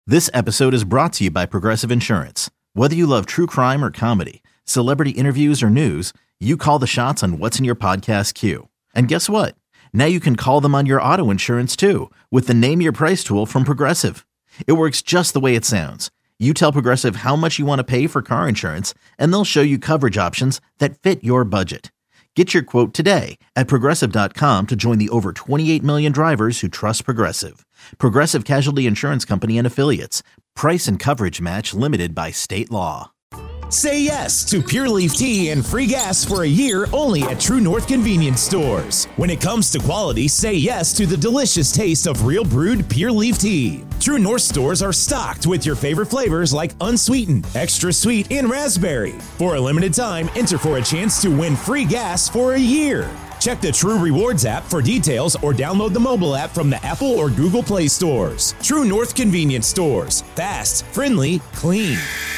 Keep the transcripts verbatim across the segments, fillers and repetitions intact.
This episode is brought to you by Progressive Insurance. Whether you love true crime or comedy, celebrity interviews or news, you call the shots on what's in your podcast queue. And guess what? Now you can call them on your auto insurance too with the Name Your Price tool from Progressive. It works just the way it sounds. You tell Progressive how much you want to pay for car insurance, and they'll show you coverage options that fit your budget. Get your quote today at Progressive dot com to join the over twenty-eight million drivers who trust Progressive. Progressive Casualty Insurance Company and Affiliates. Price and coverage match limited by state law. Say yes to Pure Leaf Tea and free gas for a year only at True North Convenience Stores. When it comes to quality, say yes to the delicious taste of real brewed Pure Leaf Tea. True North stores are stocked with your favorite flavors like unsweetened, extra sweet, and raspberry. For a limited time, enter for a chance to win free gas for a year. Check the True Rewards app for details or download the mobile app from the Apple or Google Play stores. True North Convenience Stores. Fast, friendly, clean.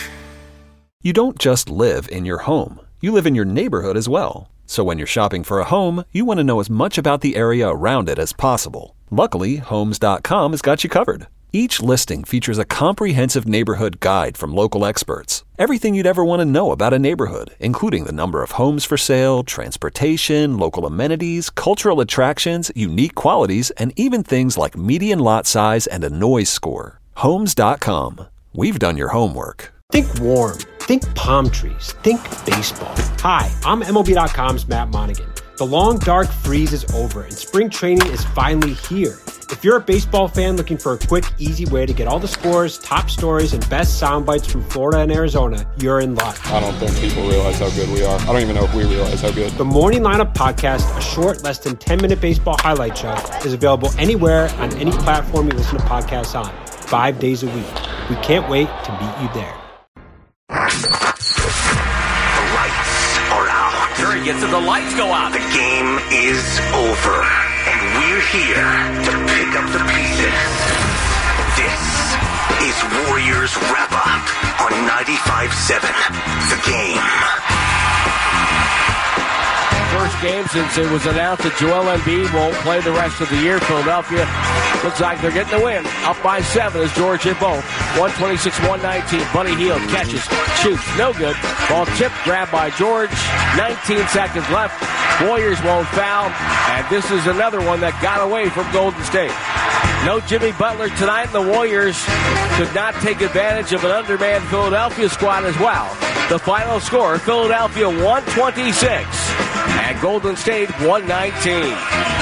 You don't just live in your home. You live in your neighborhood as well. So when you're shopping for a home, you want to know as much about the area around it as possible. Luckily, Homes dot com has got you covered. Each listing features a comprehensive neighborhood guide from local experts. Everything you'd ever want to know about a neighborhood, including the number of homes for sale, transportation, local amenities, cultural attractions, unique qualities, and even things like median lot size and a noise score. Homes dot com. We've done your homework. Think warm. Think palm trees. Think baseball. Hi, I'm M L B dot com's Matt Monaghan. The long, dark freeze is over, and spring training is finally here. If you're a baseball fan looking for a quick, easy way to get all the scores, top stories, and best sound bites from Florida and Arizona, you're in luck. I don't think people realize how good we are. I don't even know if we realize how good. The Morning Lineup Podcast, a short, less than ten-minute baseball highlight show, is available anywhere on any platform you listen to podcasts on, five days a week. We can't wait to meet you there. The lights are out. Sure, he gets it. The lights go out. The game is over. And we're here to pick up the pieces. This is Warriors Wrap Up on ninety-five point seven. The Game. First game since it was announced that Joel Embiid won't play the rest of the year. Philadelphia looks like they're getting the win. Up by seven as George hit both. one twenty-six one nineteen. Buddy Hield catches, shoots, no good. Ball tipped, grabbed by George. nineteen seconds left. Warriors won't foul. And this is another one that got away from Golden State. No Jimmy Butler tonight. The Warriors could not take advantage of an undermanned Philadelphia squad as well. The final score, Philadelphia one twenty-six and Golden State one nineteen.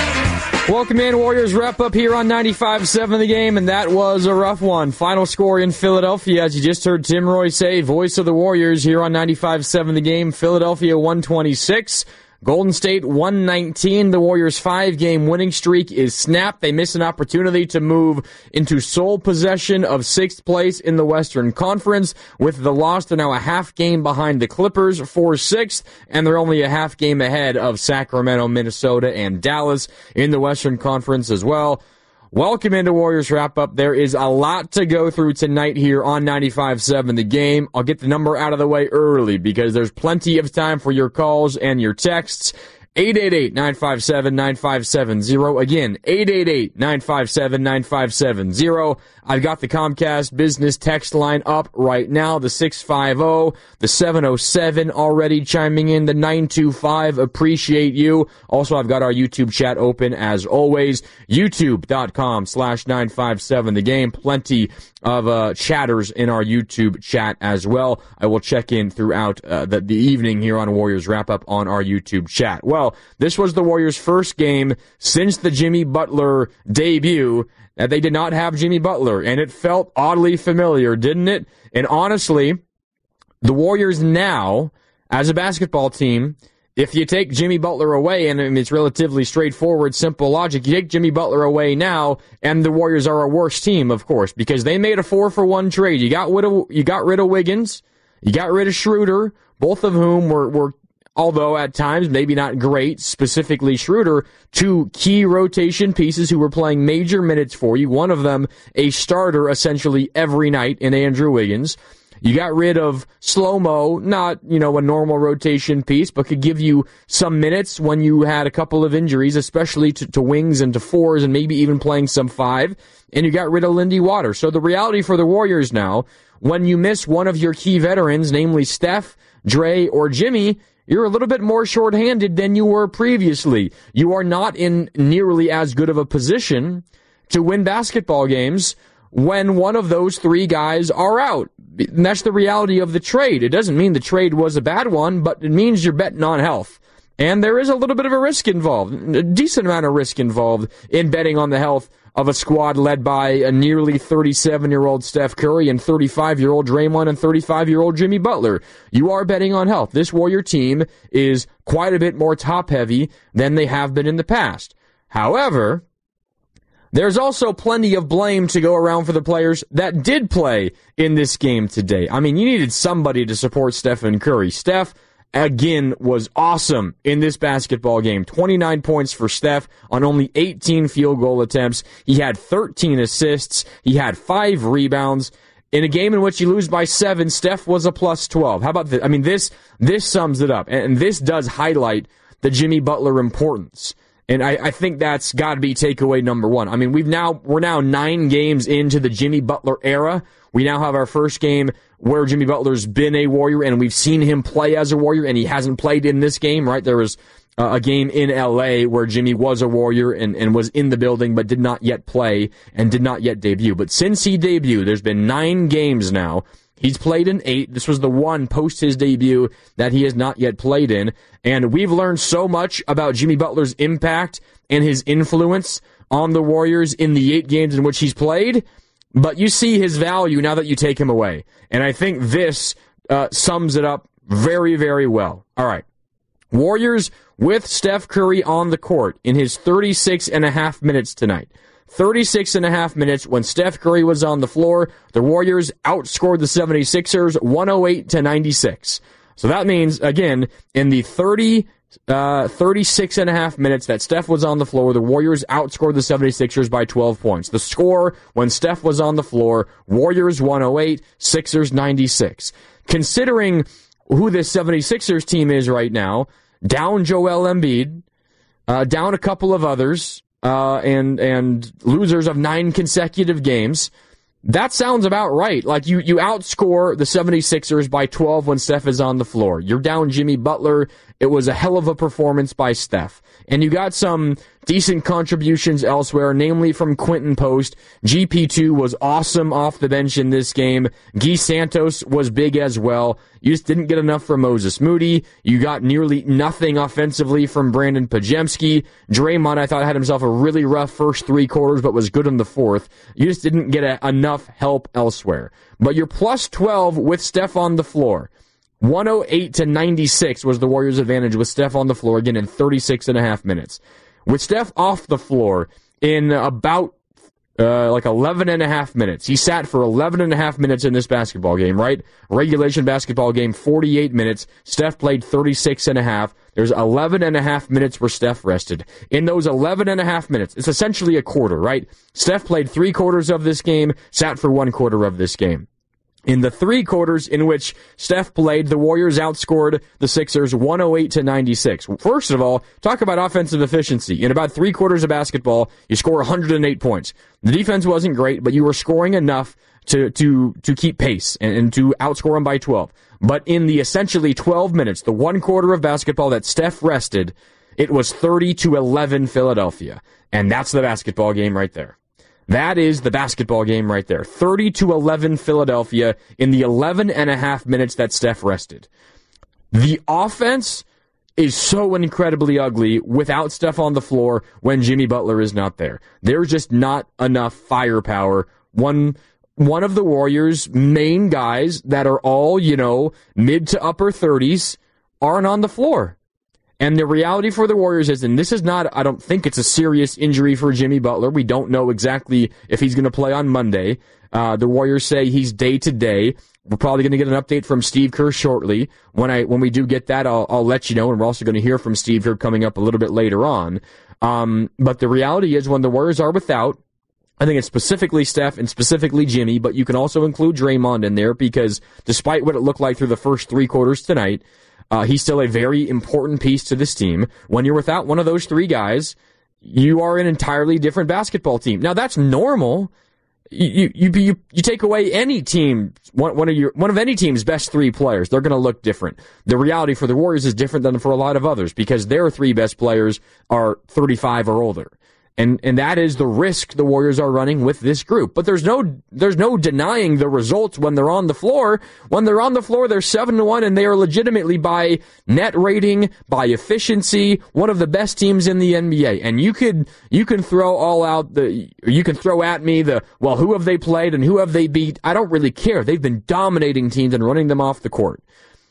Welcome in, Warriors Wrap Up here on ninety-five point seven The Game, and that was a rough one. Final score in Philadelphia, as you just heard Tim Roy say, voice of the Warriors here on ninety-five point seven The Game. Philadelphia one twenty-six. Golden State one nineteen. The Warriors' five-game winning streak is snapped. They miss an opportunity to move into sole possession of sixth place in the Western Conference. With the loss, they're now a half game behind the Clippers for sixth, and they're only a half game ahead of Sacramento, Minnesota, and Dallas in the Western Conference as well. Welcome into Warriors Wrap Up. There is a lot to go through tonight here on ninety-five point seven The Game. I'll get the number out of the way early because there's plenty of time for your calls and your texts. eight eight eight, nine five seven, nine five seven zero. Again, eight eight eight, nine five seven, nine five seven zero. I've got the Comcast business text line up right now, the six five zero, the seven oh seven already chiming in, the nine two five, appreciate you. Also, I've got our YouTube chat open as always, youtube.com slash 957 the game. Plenty of uh, chatters in our YouTube chat as well. I will check in throughout uh, the, the evening here on Warriors Wrap Up on our YouTube chat. Well, this was the Warriors' first game since the Jimmy Butler debut that they did not have Jimmy Butler, and it felt oddly familiar, didn't it? And honestly, the Warriors now, as a basketball team, if you take Jimmy Butler away, and I mean, it's relatively straightforward, simple logic, you take Jimmy Butler away now, and the Warriors are a worse team, of course, because they made a four-for-one trade. You got rid of, you got rid of Wiggins, you got rid of Schroeder, both of whom were, were although at times maybe not great, specifically Schroeder, two key rotation pieces who were playing major minutes for you, one of them a starter essentially every night in Andrew Wiggins. You got rid of Slow-Mo, not, you know, a normal rotation piece, but could give you some minutes when you had a couple of injuries, especially to, to wings and to fours and maybe even playing some five. And you got rid of Lindy Waters. So the reality for the Warriors now, when you miss one of your key veterans, namely Steph, Dre, or Jimmy, you're a little bit more shorthanded than you were previously. You are not in nearly as good of a position to win basketball games when one of those three guys are out. And that's the reality of the trade. It doesn't mean the trade was a bad one, but it means you're betting on health. And there is a little bit of a risk involved, a decent amount of risk involved in betting on the health of a squad led by a nearly thirty-seven-year-old Steph Curry and thirty-five-year-old Draymond and thirty-five-year-old Jimmy Butler. You are betting on health. This Warrior team is quite a bit more top-heavy than they have been in the past. However, there's also plenty of blame to go around for the players that did play in this game today. I mean, you needed somebody to support Stephen Curry. Steph, again, was awesome in this basketball game. twenty-nine points for Steph on only eighteen field goal attempts. He had thirteen assists. He had five rebounds. In a game in which you lose by seven, Steph was a plus twelve. How about this? I mean, this, this sums it up. And this does highlight the Jimmy Butler importance. And I, I think that's got to be takeaway number one. I mean, we've now we're now nine games into the Jimmy Butler era. We now have our first game where Jimmy Butler's been a Warrior, and we've seen him play as a Warrior, and he hasn't played in this game, right? There was uh, a game in L A where Jimmy was a Warrior and, and was in the building but did not yet play and did not yet debut. But since he debuted, there's been nine games now. He's played in eight. This was the one post his debut that he has not yet played in. And we've learned so much about Jimmy Butler's impact and his influence on the Warriors in the eight games in which he's played. But you see his value now that you take him away. And I think this uh, sums it up very, very well. All right. Warriors with Steph Curry on the court in his thirty-six and a half minutes tonight. thirty-six and a half minutes when Steph Curry was on the floor. The Warriors outscored the seventy-sixers one oh eight to ninety-six. So that means, again, in the thirty, uh, thirty-six and a half minutes that Steph was on the floor, the Warriors outscored the seventy-sixers by twelve points. The score when Steph was on the floor, Warriors one oh eight, Sixers ninety-six. Considering who this seventy-sixers team is right now, down Joel Embiid, uh, down a couple of others, Uh, and and losers of nine consecutive games, that sounds about right. Like, you, you outscore the seventy-sixers by twelve when Steph is on the floor. You're down Jimmy Butler. It was a hell of a performance by Steph. And you got some decent contributions elsewhere, namely from Quentin Post. G P two was awesome off the bench in this game. Guy Santos was big as well. You just didn't get enough from Moses Moody. You got nearly nothing offensively from Brandon Pajemski. Draymond, I thought, had himself a really rough first three quarters, but was good in the fourth. You just didn't get a, enough help elsewhere. But you're plus twelve with Steph on the floor. one oh eight to ninety-six was the Warriors' advantage with Steph on the floor, again, in thirty-six and a half minutes. With Steph off the floor in about uh, like eleven and a half minutes. He sat for eleven and a half minutes in this basketball game, right? Regulation basketball game, forty-eight minutes. Steph played thirty-six and a half. There's eleven and a half minutes where Steph rested. In those eleven and a half minutes, it's essentially a quarter, right? Steph played three quarters of this game, sat for one quarter of this game. In the three quarters in which Steph played, the Warriors outscored the Sixers one oh eight to ninety-six. First of all, talk about offensive efficiency. In about three quarters of basketball, you score one hundred eight points. The defense wasn't great, but you were scoring enough to to to keep pace and, and to outscore them by twelve. But in the essentially twelve minutes, the one quarter of basketball that Steph rested, it was thirty to eleven Philadelphia. And that's the basketball game right there. That is the basketball game right there. thirty to eleven Philadelphia in the eleven and a half minutes that Steph rested. The offense is so incredibly ugly without Steph on the floor when Jimmy Butler is not there. There's just not enough firepower. One one of the Warriors' main guys that are all, you know, mid to upper thirties aren't on the floor. And the reality for the Warriors is, and this is not, I don't think it's a serious injury for Jimmy Butler. We don't know exactly if he's going to play on Monday. Uh, the Warriors say he's day to day. We're probably going to get an update from Steve Kerr shortly. When I when we do get that, I'll, I'll let you know. And we're also going to hear from Steve Kerr coming up a little bit later on. Um, but the reality is, when the Warriors are without I think it's specifically Steph and specifically Jimmy, but you can also include Draymond in there because despite what it looked like through the first three quarters tonight, uh, he's still a very important piece to this team. When you're without one of those three guys, you are an entirely different basketball team. Now, that's normal. You you you, you take away any team, one, one of your one of any team's best three players, they're going to look different. The reality for the Warriors is different than for a lot of others because their three best players are thirty-five or older. And and that is the risk the Warriors are running with this group. But there's no there's no denying the results when they're on the floor. When they're on the floor, they're seven to one, and they are legitimately by net rating, by efficiency, one of the best teams in the N B A. And you could you can throw all out the you can throw at me the well, who have they played and who have they beat? I don't really care. They've been dominating teams and running them off the court.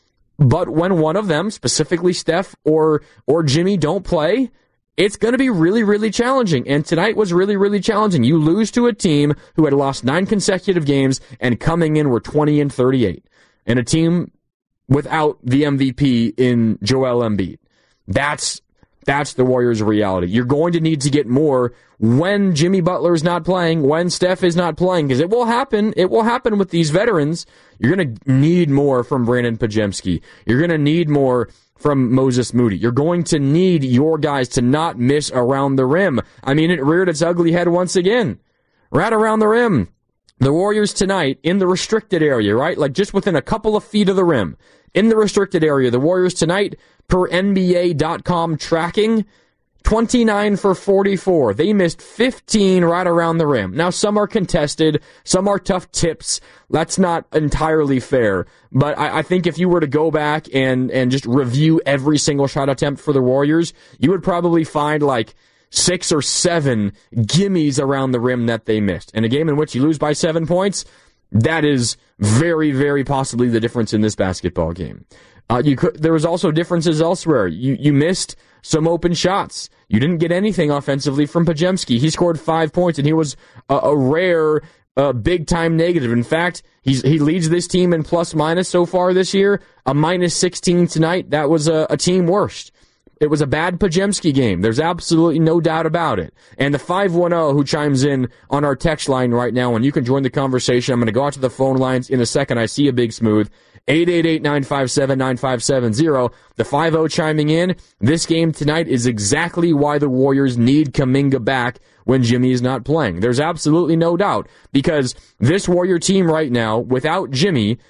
But when one of them, specifically Steph or or Jimmy, don't play, it's going to be really, really challenging. And tonight was really, really challenging. You lose to a team who had lost nine consecutive games and coming in were twenty and thirty-eight. And a team without the M V P in Joel Embiid. That's that's the Warriors' reality. You're going to need to get more when Jimmy Butler is not playing, when Steph is not playing, because it will happen. It will happen with these veterans. You're going to need more from Brandon Podziemski. You're going to need more from Moses Moody. You're going to need your guys to not miss around the rim. I mean, it reared its ugly head once again. Right around the rim. The Warriors tonight in the restricted area, right? Like just within a couple of feet of the rim. In the restricted area, the Warriors tonight, per N B A dot com tracking, twenty-nine for forty-four. They missed fifteen right around the rim. Now, some are contested. Some are tough tips. That's not entirely fair. But I, I think if you were to go back and, and just review every single shot attempt for the Warriors, you would probably find like six or seven gimmies around the rim that they missed. In a game in which you lose by seven points, that is very, very possibly the difference in this basketball game. Uh, you could, there was also differences elsewhere. You you missed some open shots. You didn't get anything offensively from Podziemski. He scored five points, and he was a, a rare, uh, big-time negative. In fact, he's he leads this team in plus-minus so far this year. A minus sixteen tonight. That was a, a team worst. It was a bad Podziemski game. There's absolutely no doubt about it. And the five one zero who chimes in on our text line right now, and you can join the conversation. I'm going to go out to the phone lines in a second. I see a Big Smooth. eight eight eight, nine five seven, nine five seven zero. The five oh chiming in. This game tonight is exactly why the Warriors need Kuminga back when Jimmy is not playing. There's absolutely no doubt. Because this Warrior team right now, without Jimmy,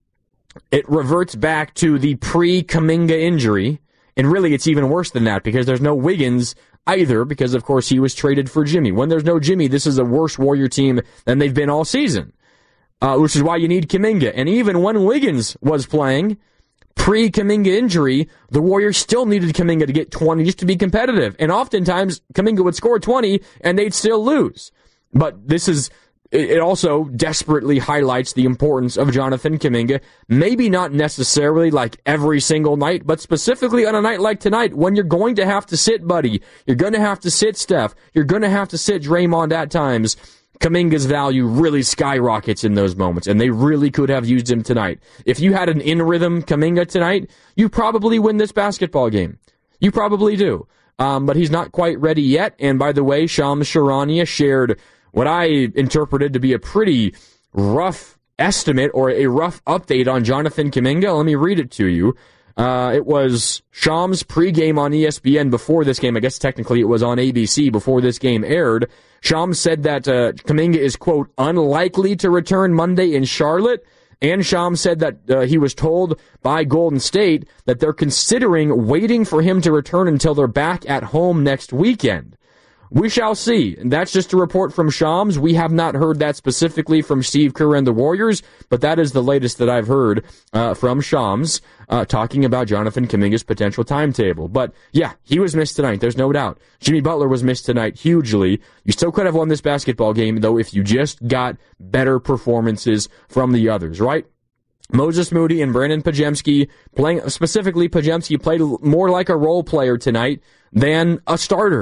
it reverts back to the pre-Kuminga injury. And really, it's even worse than that because there's no Wiggins either because, of course, he was traded for Jimmy. When there's no Jimmy, this is a worse Warrior team than they've been all season, uh, which is why you need Kuminga. And even when Wiggins was playing, pre-Kuminga injury, the Warriors still needed Kuminga to get twenty just to be competitive. And oftentimes, Kuminga would score twenty, and they'd still lose. But this is... It also desperately highlights the importance of Jonathan Kuminga. Maybe not necessarily like every single night, but specifically on a night like tonight when you're going to have to sit Buddy, you're going to have to sit Steph, you're going to have to sit Draymond at times. Kuminga's value really skyrockets in those moments, and they really could have used him tonight. If you had an in-rhythm Kuminga tonight, you probably win this basketball game. You probably do. Um, but he's not quite ready yet, and by the way, Shams Charania shared what I interpreted to be a pretty rough estimate or a rough update on Jonathan Kuminga. Let me read it to you. Uh, it was Shams pregame on E S P N before this game. I guess technically it was on A B C before this game aired. Shams said that uh, Kuminga is, quote, unlikely to return Monday in Charlotte. And Shams said that uh, he was told by Golden State that they're considering waiting for him to return until they're back at home next weekend. We shall see. That's just a report from Shams. We have not heard that specifically from Steve Kerr and the Warriors, but that is the latest that I've heard uh, from Shams uh, talking about Jonathan Kuminga's potential timetable. But yeah, he was missed tonight. There's no doubt. Jimmy Butler was missed tonight hugely. You still could have won this basketball game, though, if you just got better performances from the others, right? Moses Moody and Brandon Podziemski, playing specifically Podziemski, played more like a role player tonight than a starter.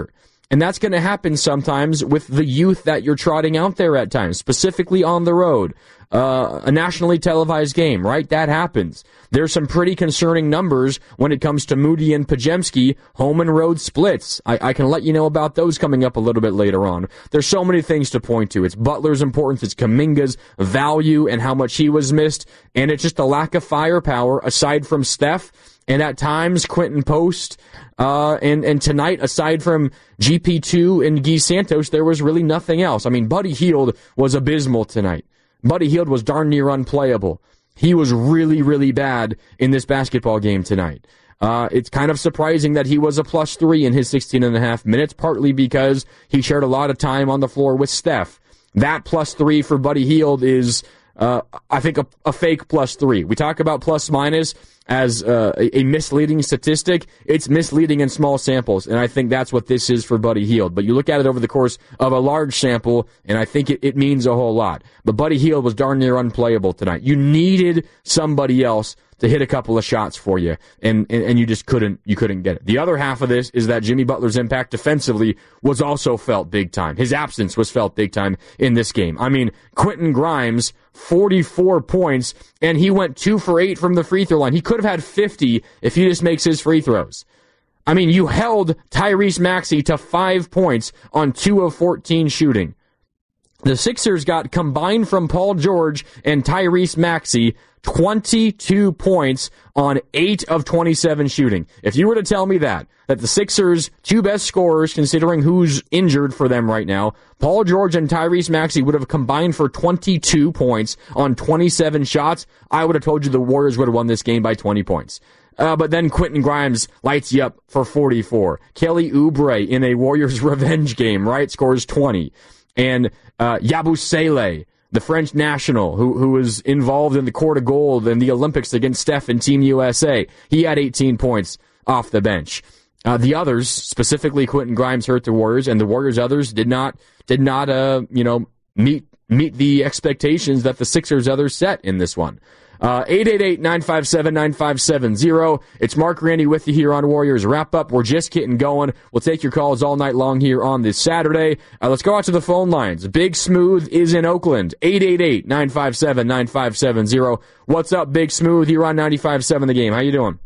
And that's going to happen sometimes with the youth that you're trotting out there at times, specifically on the road. Uh, a nationally televised game, right? That happens. There's some pretty concerning numbers when it comes to Moody and Pajemski, home and road splits. I, I can let you know about those coming up a little bit later on. There's so many things to point to. It's Butler's importance, it's Kuminga's value and how much he was missed, and it's just a lack of firepower aside from Steph, and at times Quentin Post, uh, and, and tonight, aside from G P two and Guy Santos, there was really nothing else. I mean, Buddy Hield was abysmal tonight. Buddy Hield was darn near unplayable. He was really, really bad in this basketball game tonight. Uh, it's kind of surprising that he was a plus three in his sixteen and a half minutes, partly because he shared a lot of time on the floor with Steph. That plus three for Buddy Hield is, uh, I think, a, a fake plus three. We talk about plus minus as uh, a, a misleading statistic. It's misleading in small samples, and I think that's what this is for Buddy Hield. But you look at it over the course of a large sample, and I think it, it means a whole lot. But Buddy Hield was darn near unplayable tonight. You needed somebody else to hit a couple of shots for you, and, and, and you just couldn't you couldn't get it. The other half of this is that Jimmy Butler's impact defensively was also felt big time. His absence was felt big time in this game. I mean, Quentin Grimes, forty-four points, and he went two for eight from the free throw line. He could have had fifty if he just makes his free throws. I mean, you held Tyrese Maxey to five points on two of fourteen shooting. The Sixers got combined from Paul George and Tyrese Maxey twenty-two points on eight of twenty-seven shooting. If you were to tell me that, that the Sixers' two best scorers, considering who's injured for them right now, Paul George and Tyrese Maxey would have combined for twenty-two points on twenty-seven shots, I would have told you the Warriors would have won this game by twenty points. Uh, but then Quentin Grimes lights you up for forty-four. Kelly Oubre in a Warriors revenge game, right, scores twenty. And uh, Yabusele, the French national, who who was involved in the Court of Gold in the Olympics against Steph and Team U S A, he had eighteen points off the bench. Uh, the others, specifically Quentin Grimes, hurt the Warriors, and the Warriors' others did not did not uh you know meet meet the expectations that the Sixers' others set in this one. Uh, eight eight eight, nine five seven, nine five seven zero. It's Mark Randy with you here on Warriors Wrap Up. We're just getting going. We'll take your calls all night long here on this Saturday. Uh, let's go out to the phone lines. Big Smooth is in Oakland. eight eight eight, nine five seven, nine five seven zero. What's up, Big Smooth? You're on ninety-five seven The Game. How you doing?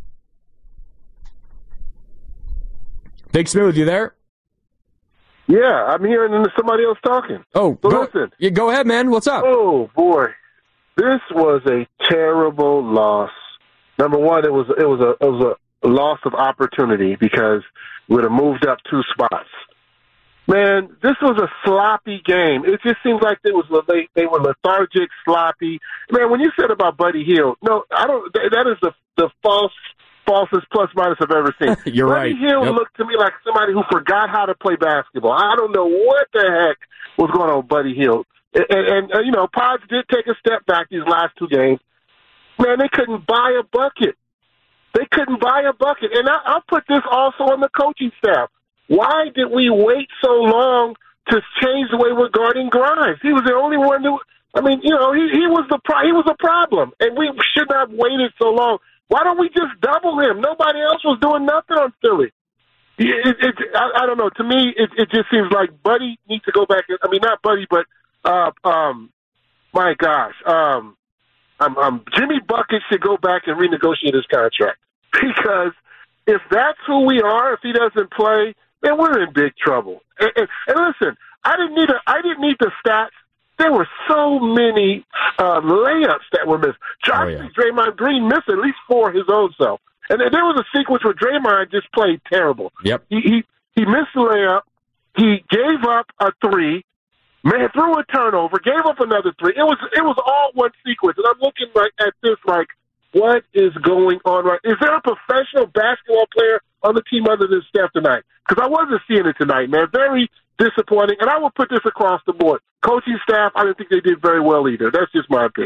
Big Smooth, you there? Yeah, I'm hearing somebody else talking. Oh, so go, listen. Yeah, go ahead, man. What's up? Oh, boy. This was a terrible loss. Number one, it was it was a it was a loss of opportunity because we would have moved up two spots. Man, this was a sloppy game. It just seems like they was they, they were lethargic, sloppy. Man, when you said about Buddy Hield, no, I don't. That is the the false falsest plus minus I've ever seen. You're Buddy right. Hield Yep. looked to me like somebody who forgot how to play basketball. I don't know what the heck was going on with Buddy Hield. And, and, and, you know, Pods did take a step back these last two games. Man, they couldn't buy a bucket. They couldn't buy a bucket. And I, I'll put this also on the coaching staff. Why did we wait so long to change the way we're guarding Grimes? He was the only one who, I mean, you know, he, he was the pro- he was a problem. And we should not have waited so long. Why don't we just double him? Nobody else was doing nothing on Philly. It, it, it, I, I don't know. To me, it, it just seems like Buddy needs to go back. I mean, not Buddy, but Uh, um, my gosh, um, um, um, Jimmy Bucket should go back and renegotiate his contract because if that's who we are, if he doesn't play, then we're in big trouble. And, and, and listen, I didn't need a, I didn't need the stats. There were so many uh, layups that were missed. Oh, yeah. Draymond Green missed at least four his own self, and then there was a sequence where Draymond just played terrible. Yep. He he, he missed the layup. He gave up a three. Man, threw a turnover, gave up another three. It was it was all one sequence, and I'm looking like at this like, what is going on? Right? Is there a professional basketball player on the team other than Steph tonight? Because I wasn't seeing it tonight, man. Very disappointing, and I will put this across the board. Coaching staff, I didn't think they did very well either. That's just my opinion.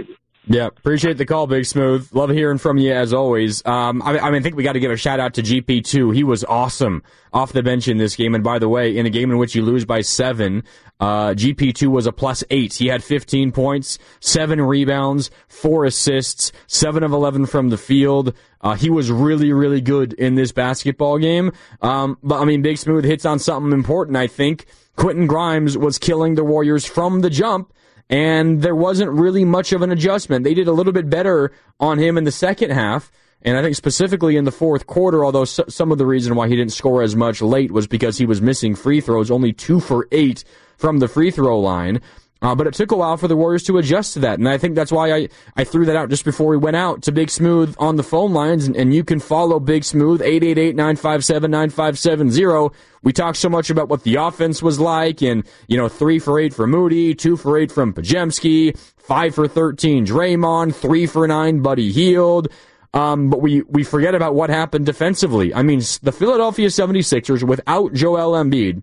Yeah, appreciate the call, Big Smooth. Love hearing from you as always. Um, I, I mean, I think we got to give a shout out to G P too. He was awesome off the bench in this game. And by the way, in a game in which you lose by seven, uh, G P two was a plus eight. He had fifteen points, seven rebounds, four assists, seven of eleven from the field. Uh, he was really, really good in this basketball game. Um, but I mean, Big Smooth hits on something important, I think. Quentin Grimes was killing the Warriors from the jump, and there wasn't really much of an adjustment. They did a little bit better on him in the second half, and I think specifically in the fourth quarter, although some of the reason why he didn't score as much late was because he was missing free throws, only two for eight from the free throw line. Uh, but it took a while for the Warriors to adjust to that, and I think that's why I, I threw that out just before we went out to Big Smooth on the phone lines, and, and you can follow Big Smooth, eight eight eight, nine five seven, nine five seven zero. We talked so much about what the offense was like, and, you know, three for eight for Moody, two for eight from Podziemski, five for thirteen Draymond, three for nine Buddy Hield. Um, but we, we forget about what happened defensively. I mean, the Philadelphia seventy-sixers, without Joel Embiid,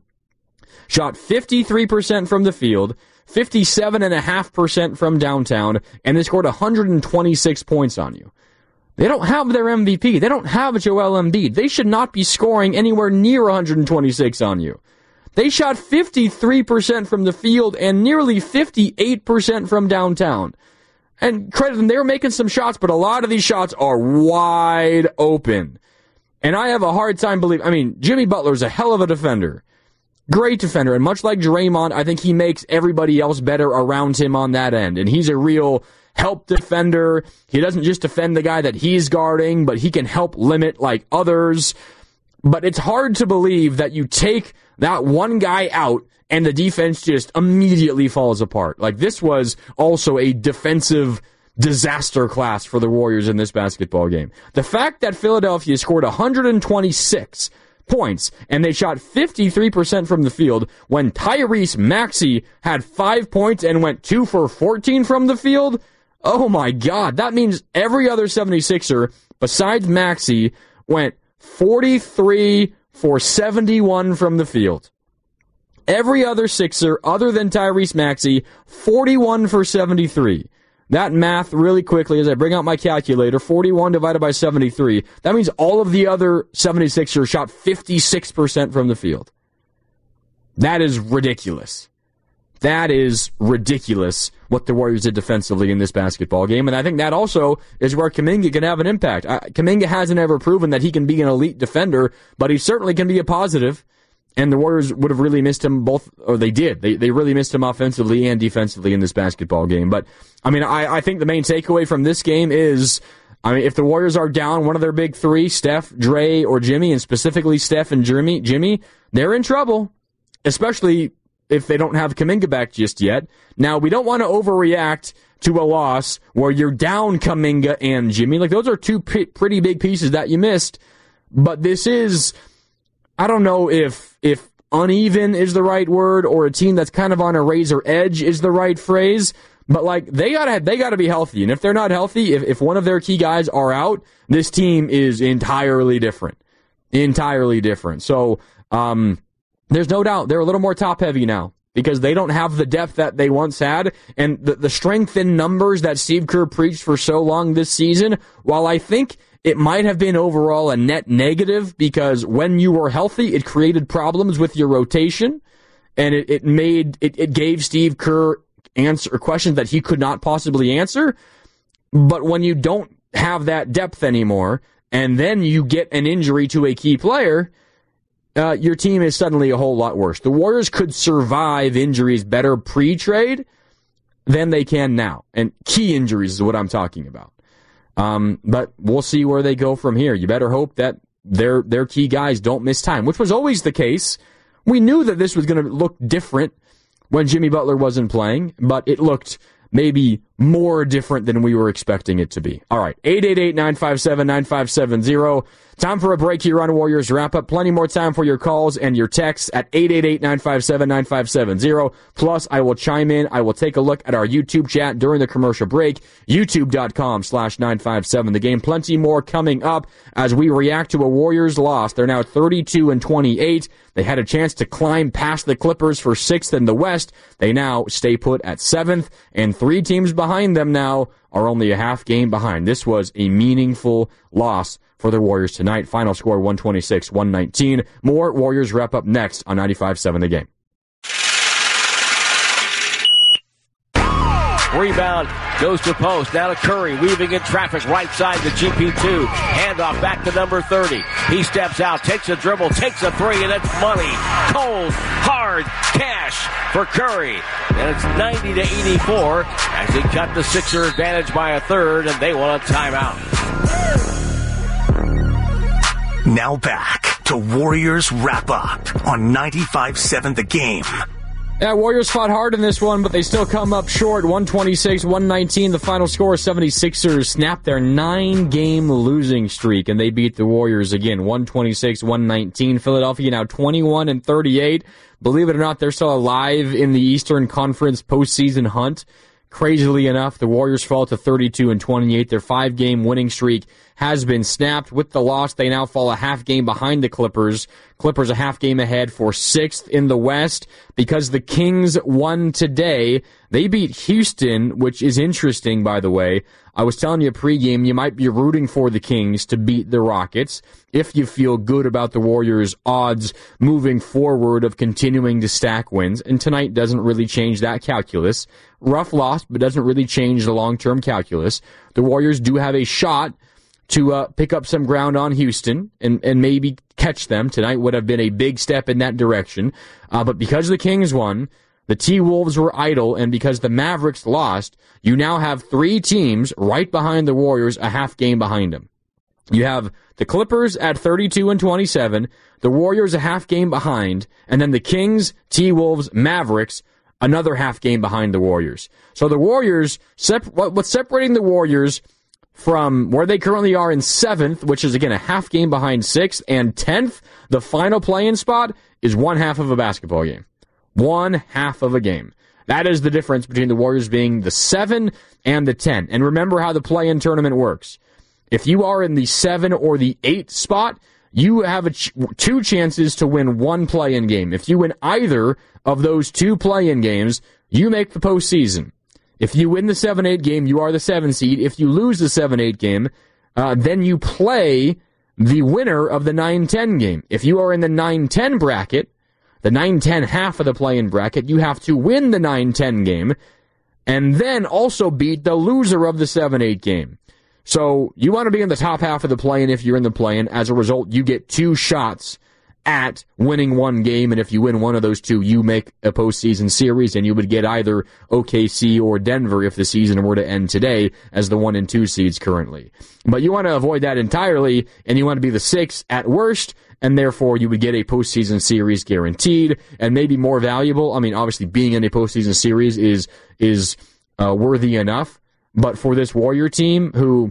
shot fifty-three percent from the field, fifty-seven point five percent from downtown, and they scored one hundred twenty-six points on you. They don't have their M V P. They don't have Joel Embiid. They should not be scoring anywhere near one hundred twenty-six on you. They shot fifty-three percent from the field and nearly fifty-eight percent from downtown. And credit them, they were making some shots, but a lot of these shots are wide open. And I have a hard time believing, I mean, Jimmy Butler's a hell of a defender. Great defender, and much like Draymond, I think he makes everybody else better around him on that end. And he's a real help defender. He doesn't just defend the guy that he's guarding, but he can help limit like others. But it's hard to believe that you take that one guy out and the defense just immediately falls apart. Like, this was also a defensive disaster class for the Warriors in this basketball game. The fact that Philadelphia scored one hundred twenty-six points, and they shot fifty-three percent from the field when Tyrese Maxey had five points and went two for fourteen from the field. Oh my God, that means every other seventy-sixer besides Maxey went forty-three for seventy-one from the field. Every other Sixer other than Tyrese Maxey, forty-one for seventy-three. That math really quickly, as I bring out my calculator, forty-one divided by seventy-three, that means all of the other seventy-sixers shot fifty-six percent from the field. That is ridiculous. That is ridiculous what the Warriors did defensively in this basketball game, and I think that also is where Kuminga can have an impact. I, Kuminga hasn't ever proven that he can be an elite defender, but he certainly can be a positive. And the Warriors would have really missed him both, or they did. They they really missed him offensively and defensively in this basketball game. But, I mean, I, I think the main takeaway from this game is, I mean, if the Warriors are down one of their big three, Steph, Dre, or Jimmy, and specifically Steph and Jimmy, Jimmy, they're in trouble, especially if they don't have Kuminga back just yet. Now, we don't want to overreact to a loss where you're down Kuminga and Jimmy. Like, those are two p- pretty big pieces that you missed. But this is, I don't know if if uneven is the right word, or a team that's kind of on a razor edge is the right phrase. But like, they gotta they gotta be healthy, and if they're not healthy, if if one of their key guys are out, this team is entirely different, entirely different. So um, there's no doubt they're a little more top heavy now because they don't have the depth that they once had, and the the strength in numbers that Steve Kerr preached for so long this season. While I think it might have been overall a net negative because when you were healthy, it created problems with your rotation, and it, it made it, it gave Steve Kerr answer questions that he could not possibly answer. But when you don't have that depth anymore, and then you get an injury to a key player, uh, your team is suddenly a whole lot worse. The Warriors could survive injuries better pre-trade than they can now, and key injuries is what I'm talking about. Um, but we'll see where they go from here. You better hope that their their key guys don't miss time, which was always the case. We knew that this was going to look different when Jimmy Butler wasn't playing, but it looked maybe more different than we were expecting it to be. All right, eight eight eight, nine five seven, nine five seven zero. Time for a break here on Warriors Wrap Up. Plenty more time for your calls and your texts at eight eight eight, nine five seven, nine five seven zero. Plus, I will chime in. I will take a look at our YouTube chat during the commercial break, youtube.com slash 957 the game. Plenty more coming up as we react to a Warriors loss. They're now thirty-two and twenty-eight. They had a chance to climb past the Clippers for sixth in the West. They now stay put at seventh, and three teams behind behind them now are only a half game behind. This was a meaningful loss for the Warriors tonight. Final score one twenty-six one nineteen. More Warriors Rep up next on ninety-five seven The Game. Rebound goes to post. Now to Curry, weaving in traffic right side to G P two. Handoff back to number thirty. He steps out, takes a dribble, takes a three, and it's money. Cold, hard, cash for Curry. And it's ninety to eighty-four as he cut the Sixer advantage by a third, and they want a timeout. Now back to Warriors Wrap Up on ninety-five seven The Game. Yeah, Warriors fought hard in this one, but they still come up short. one twenty-six one nineteen, the final score. seventy-sixers snapped their nine-game losing streak, and they beat the Warriors again, one twenty-six one nineteen. Philadelphia now twenty-one and thirty-eight. Believe it or not, they're still alive in the Eastern Conference postseason hunt. Crazily enough, the Warriors fall to thirty-two and twenty-eight. Their five-game winning streak has been snapped. With the loss, they now fall a half game behind the Clippers. Clippers a half game ahead for sixth in the West. Because the Kings won today, they beat Houston, which is interesting, by the way. I was telling you pregame, you might be rooting for the Kings to beat the Rockets if you feel good about the Warriors' odds moving forward of continuing to stack wins. And tonight doesn't really change that calculus. Rough loss, but doesn't really change the long-term calculus. The Warriors do have a shot to uh, pick up some ground on Houston and, and maybe catch them. Tonight would have been a big step in that direction. Uh, but because the Kings won, the T-Wolves were idle, and because the Mavericks lost, you now have three teams right behind the Warriors, a half game behind them. You have the Clippers at thirty-two and twenty-seven, the Warriors a half game behind, and then the Kings, T-Wolves, Mavericks, another half game behind the Warriors. So the Warriors, sep- what's separating the Warriors from where they currently are in seventh, which is, again, a half game behind sixth, and tenth, the final play-in spot, is one half of a basketball game. One half of a game. That is the difference between the Warriors being the seven and the ten. And remember how the play-in tournament works. If you are in the seven or the eight spot, you have a ch- two chances to win one play-in game. If you win either of those two play-in games, you make the postseason. If you win the seven eight game, you are the seven seed. If you lose the seven eight game, uh, then you play the winner of the nine ten game. If you are in the nine ten bracket, the nine ten half of the play-in bracket, you have to win the nine ten game and then also beat the loser of the seven eight game. So you want to be in the top half of the play-in if you're in the play-in. As a result, you get two shots at winning one game, and if you win one of those two, you make a postseason series, and you would get either O K C or Denver if the season were to end today as the one and two seeds currently. But you want to avoid that entirely, and you want to be the six at worst, and therefore you would get a postseason series guaranteed, and maybe more valuable. I mean, obviously being in a postseason series is is uh, worthy enough, but for this Warrior team who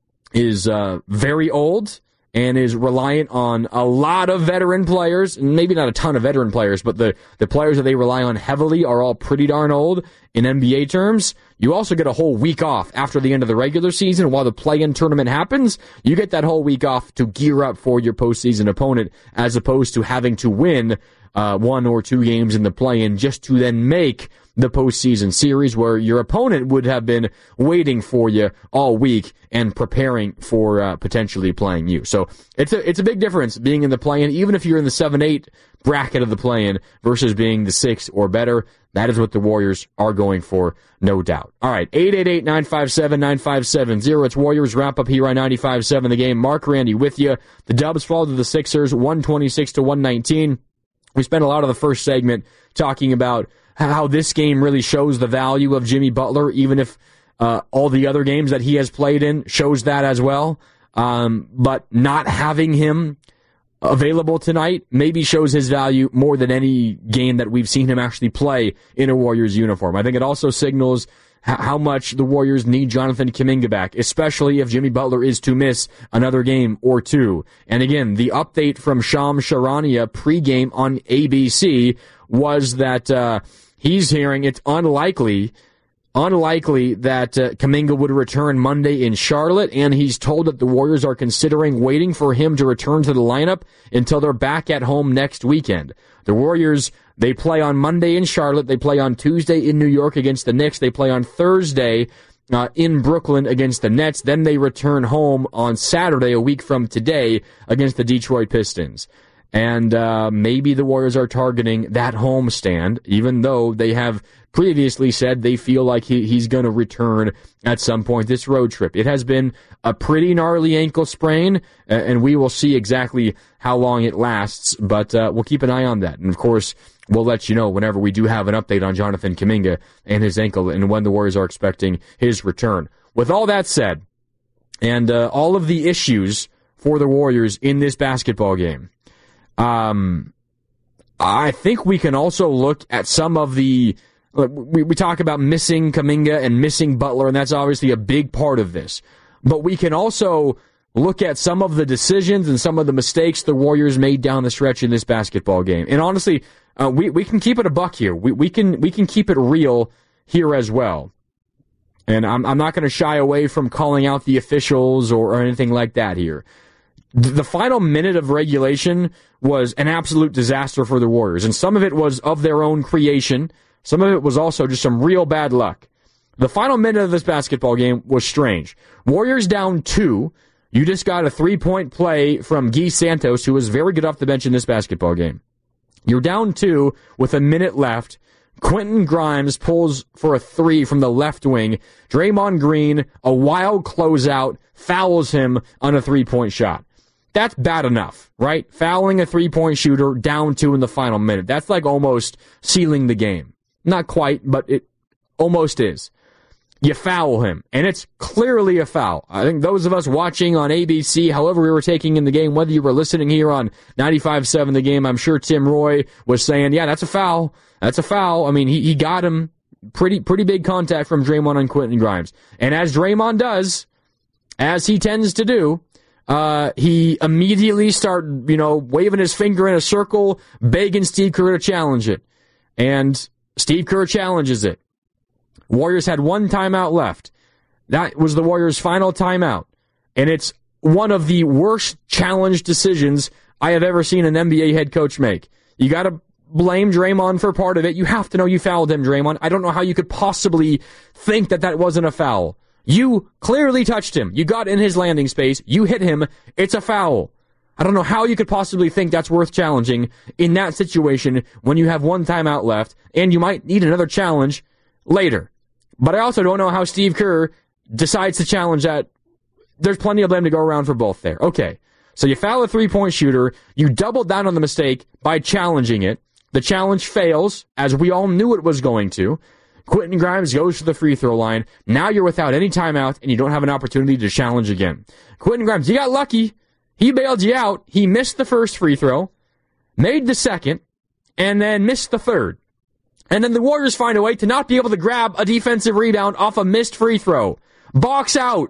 is uh, very old and is reliant on a lot of veteran players, maybe not a ton of veteran players, but the, the players that they rely on heavily are all pretty darn old in N B A terms. You also get a whole week off after the end of the regular season while the play-in tournament happens. You get that whole week off to gear up for your postseason opponent as opposed to having to win uh, one or two games in the play-in just to then make the postseason series where your opponent would have been waiting for you all week and preparing for uh, potentially playing you. So it's a it's a big difference being in the play-in, even if you're in the seven eight bracket of the play-in versus being the six or better. That is what the Warriors are going for, no doubt. All right, eight eight eight, nine five seven, nine five seven zero. It's Warriors Wrap-Up here on ninety-five seven The Game. Mark Randy with you. The Dubs fall to the Sixers, one twenty-six to one nineteen. We spent a lot of the first segment talking about how this game really shows the value of Jimmy Butler, even if uh, all the other games that he has played in shows that as well. Um, but not having him available tonight maybe shows his value more than any game that we've seen him actually play in a Warriors uniform. I think it also signals h- how much the Warriors need Jonathan Kuminga back, especially if Jimmy Butler is to miss another game or two. And again, the update from Shams Charania pregame on A B C was that uh, he's hearing it's unlikely Unlikely that uh, Kuminga would return Monday in Charlotte, and he's told that the Warriors are considering waiting for him to return to the lineup until they're back at home next weekend. The Warriors They play on Monday in Charlotte. They play on Tuesday in New York against the Knicks. They play on Thursday uh, in Brooklyn against the Nets. Then they return home on Saturday, a week from today, against the Detroit Pistons. And uh, maybe the Warriors are targeting that homestand, even though they have previously said they feel like he, he's going to return at some point this road trip. It has been a pretty gnarly ankle sprain, uh, and we will see exactly how long it lasts, but uh, we'll keep an eye on that. And, of course, we'll let you know whenever we do have an update on Jonathan Kuminga and his ankle and when the Warriors are expecting his return. With all that said, and uh, all of the issues for the Warriors in this basketball game, Um, I think we can also look at some of the, we, we talk about missing Kuminga and missing Butler, and that's obviously a big part of this. But we can also look at some of the decisions and some of the mistakes the Warriors made down the stretch in this basketball game. And honestly, uh, we, we can keep it a buck here. We, we can, we can keep it real here as well. And I'm, I'm not going to shy away from calling out the officials or, or anything like that here. The final minute of regulation was an absolute disaster for the Warriors, and some of it was of their own creation. Some of it was also just some real bad luck. The final minute of this basketball game was strange. Warriors down two. You just got a three-point play from Guy Santos, who was very good off the bench in this basketball game. You're down two with a minute left. Quentin Grimes pulls for a three from the left wing. Draymond Green, a wild closeout, fouls him on a three-point shot. That's bad enough, right? Fouling a three-point shooter down two in the final minute. That's like almost sealing the game. Not quite, but it almost is. You foul him, and it's clearly a foul. I think those of us watching on A B C, however we were taking in the game, whether you were listening here on ninety-five seven The Game, I'm sure Tim Roy was saying, yeah, that's a foul. That's a foul. I mean, he, he got him. Pretty, pretty big contact from Draymond and Quentin Grimes. And as Draymond does, as he tends to do, Uh, he immediately started, you know, waving his finger in a circle, begging Steve Kerr to challenge it. And Steve Kerr challenges it. Warriors had one timeout left. That was the Warriors' final timeout. And it's one of the worst challenge decisions I have ever seen an N B A head coach make. You gotta blame Draymond for part of it. You have to know you fouled him, Draymond. I don't know how you could possibly think that that wasn't a foul. You clearly touched him. You got in his landing space. You hit him. It's a foul. I don't know how you could possibly think that's worth challenging in that situation when you have one timeout left and you might need another challenge later. But I also don't know how Steve Kerr decides to challenge that. There's plenty of blame to go around for both there. Okay, so you foul a three-point shooter. You double down on the mistake by challenging it. The challenge fails, as we all knew it was going to. Quentin Grimes goes to the free throw line. Now you're without any timeout, and you don't have an opportunity to challenge again. Quentin Grimes, you got lucky. He bailed you out. He missed the first free throw, made the second, and then missed the third. And then the Warriors find a way to not be able to grab a defensive rebound off a missed free throw. Box out.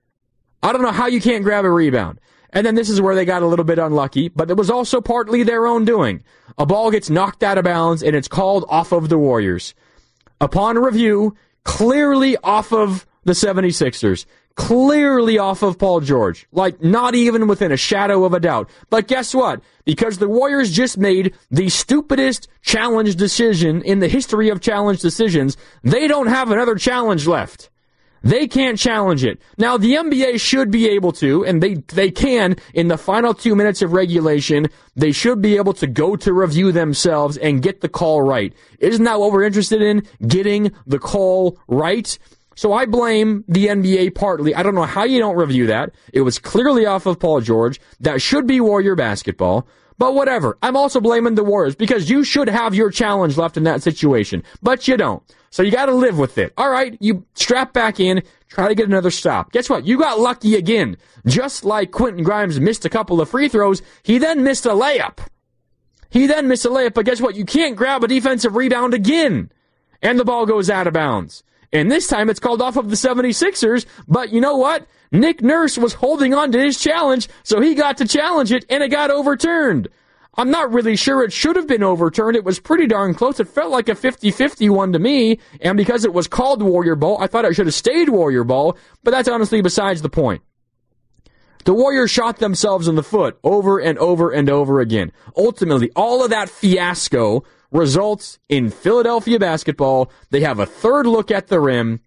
I don't know how you can't grab a rebound. And then this is where they got a little bit unlucky, but it was also partly their own doing. A ball gets knocked out of bounds, and it's called off of the Warriors. Upon review, clearly off of the seventy-sixers. Clearly off of Paul George. Like, not even within a shadow of a doubt. But guess what? Because the Warriors just made the stupidest challenge decision in the history of challenge decisions, they don't have another challenge left. They can't challenge it. Now, the N B A should be able to, and they, they can, in the final two minutes of regulation, they should be able to go to review themselves and get the call right. Isn't that what we're interested in? Getting the call right? So I blame the N B A partly. I don't know how you don't review that. It was clearly off of Paul George. That should be Warrior basketball. But whatever. I'm also blaming the Warriors because you should have your challenge left in that situation. But you don't. So you gotta live with it. Alright, you strap back in, try to get another stop. Guess what? You got lucky again. Just like Quentin Grimes missed a couple of free throws, he then missed a layup. He then missed a layup, but guess what? You can't grab a defensive rebound again. And the ball goes out of bounds. And this time it's called off of the seventy-sixers, but you know what? Nick Nurse was holding on to his challenge, so he got to challenge it, and it got overturned. I'm not really sure it should have been overturned. It was pretty darn close. It felt like a fifty-fifty one to me, and because it was called Warrior Ball, I thought it should have stayed Warrior Ball, but that's honestly besides the point. The Warriors shot themselves in the foot over and over and over again. Ultimately, all of that fiasco results in Philadelphia basketball. They have a third look at the rim,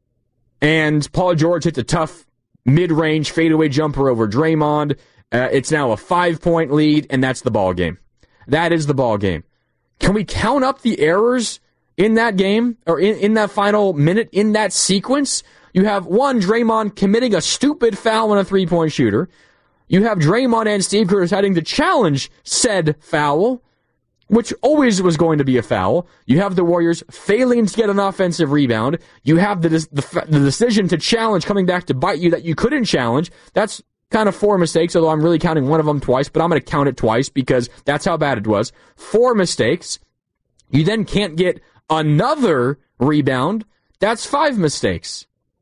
and Paul George hits a tough mid-range fadeaway jumper over Draymond. Uh, it's now a five-point lead, and that's the ball game. That is the ball game. Can we count up the errors in that game, or in, in that final minute, in that sequence? You have, one, Draymond committing a stupid foul on a three-point shooter. You have Draymond and Steve Kerr deciding to challenge said foul, which always was going to be a foul. You have the Warriors failing to get an offensive rebound. You have the, the, the decision to challenge coming back to bite you that you couldn't challenge. That's kind of four mistakes, although I'm really counting one of them twice, but I'm going to count it twice because that's how bad it was. Four mistakes. You then can't get another rebound. That's five mistakes.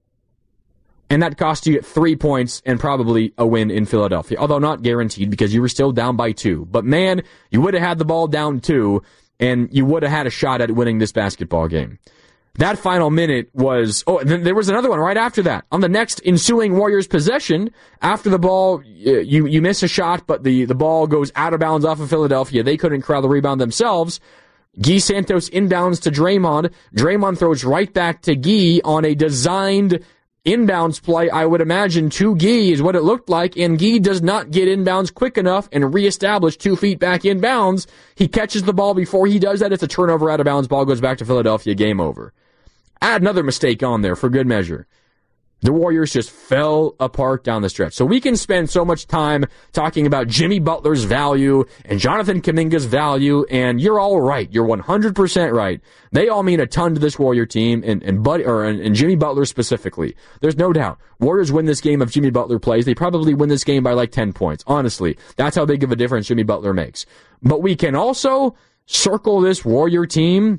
And that cost you three points and probably a win in Philadelphia, although not guaranteed because you were still down by two. But man, you would have had the ball down two, and you would have had a shot at winning this basketball game. That final minute was, oh, then there was another one right after that. On the next ensuing Warriors possession, after the ball, you you miss a shot, but the, the ball goes out of bounds off of Philadelphia. They couldn't corral the rebound themselves. Guy Santos inbounds to Draymond. Draymond throws right back to Guy on a designed inbounds play, I would imagine, to Guy is what it looked like, and Guy does not get inbounds quick enough and reestablish two feet back inbounds. He catches the ball before he does that. It's a turnover out of bounds. Ball goes back to Philadelphia. Game over. Add another mistake on there for good measure. The Warriors just fell apart down the stretch. So we can spend so much time talking about Jimmy Butler's value and Jonathan Kuminga's value, and you're all right. You're one hundred percent right. They all mean a ton to this Warrior team, and and, Bud, or, and, and Jimmy Butler specifically. There's no doubt. Warriors win this game if Jimmy Butler plays. They probably win this game by like ten points. Honestly, that's how big of a difference Jimmy Butler makes. But we can also circle this Warrior team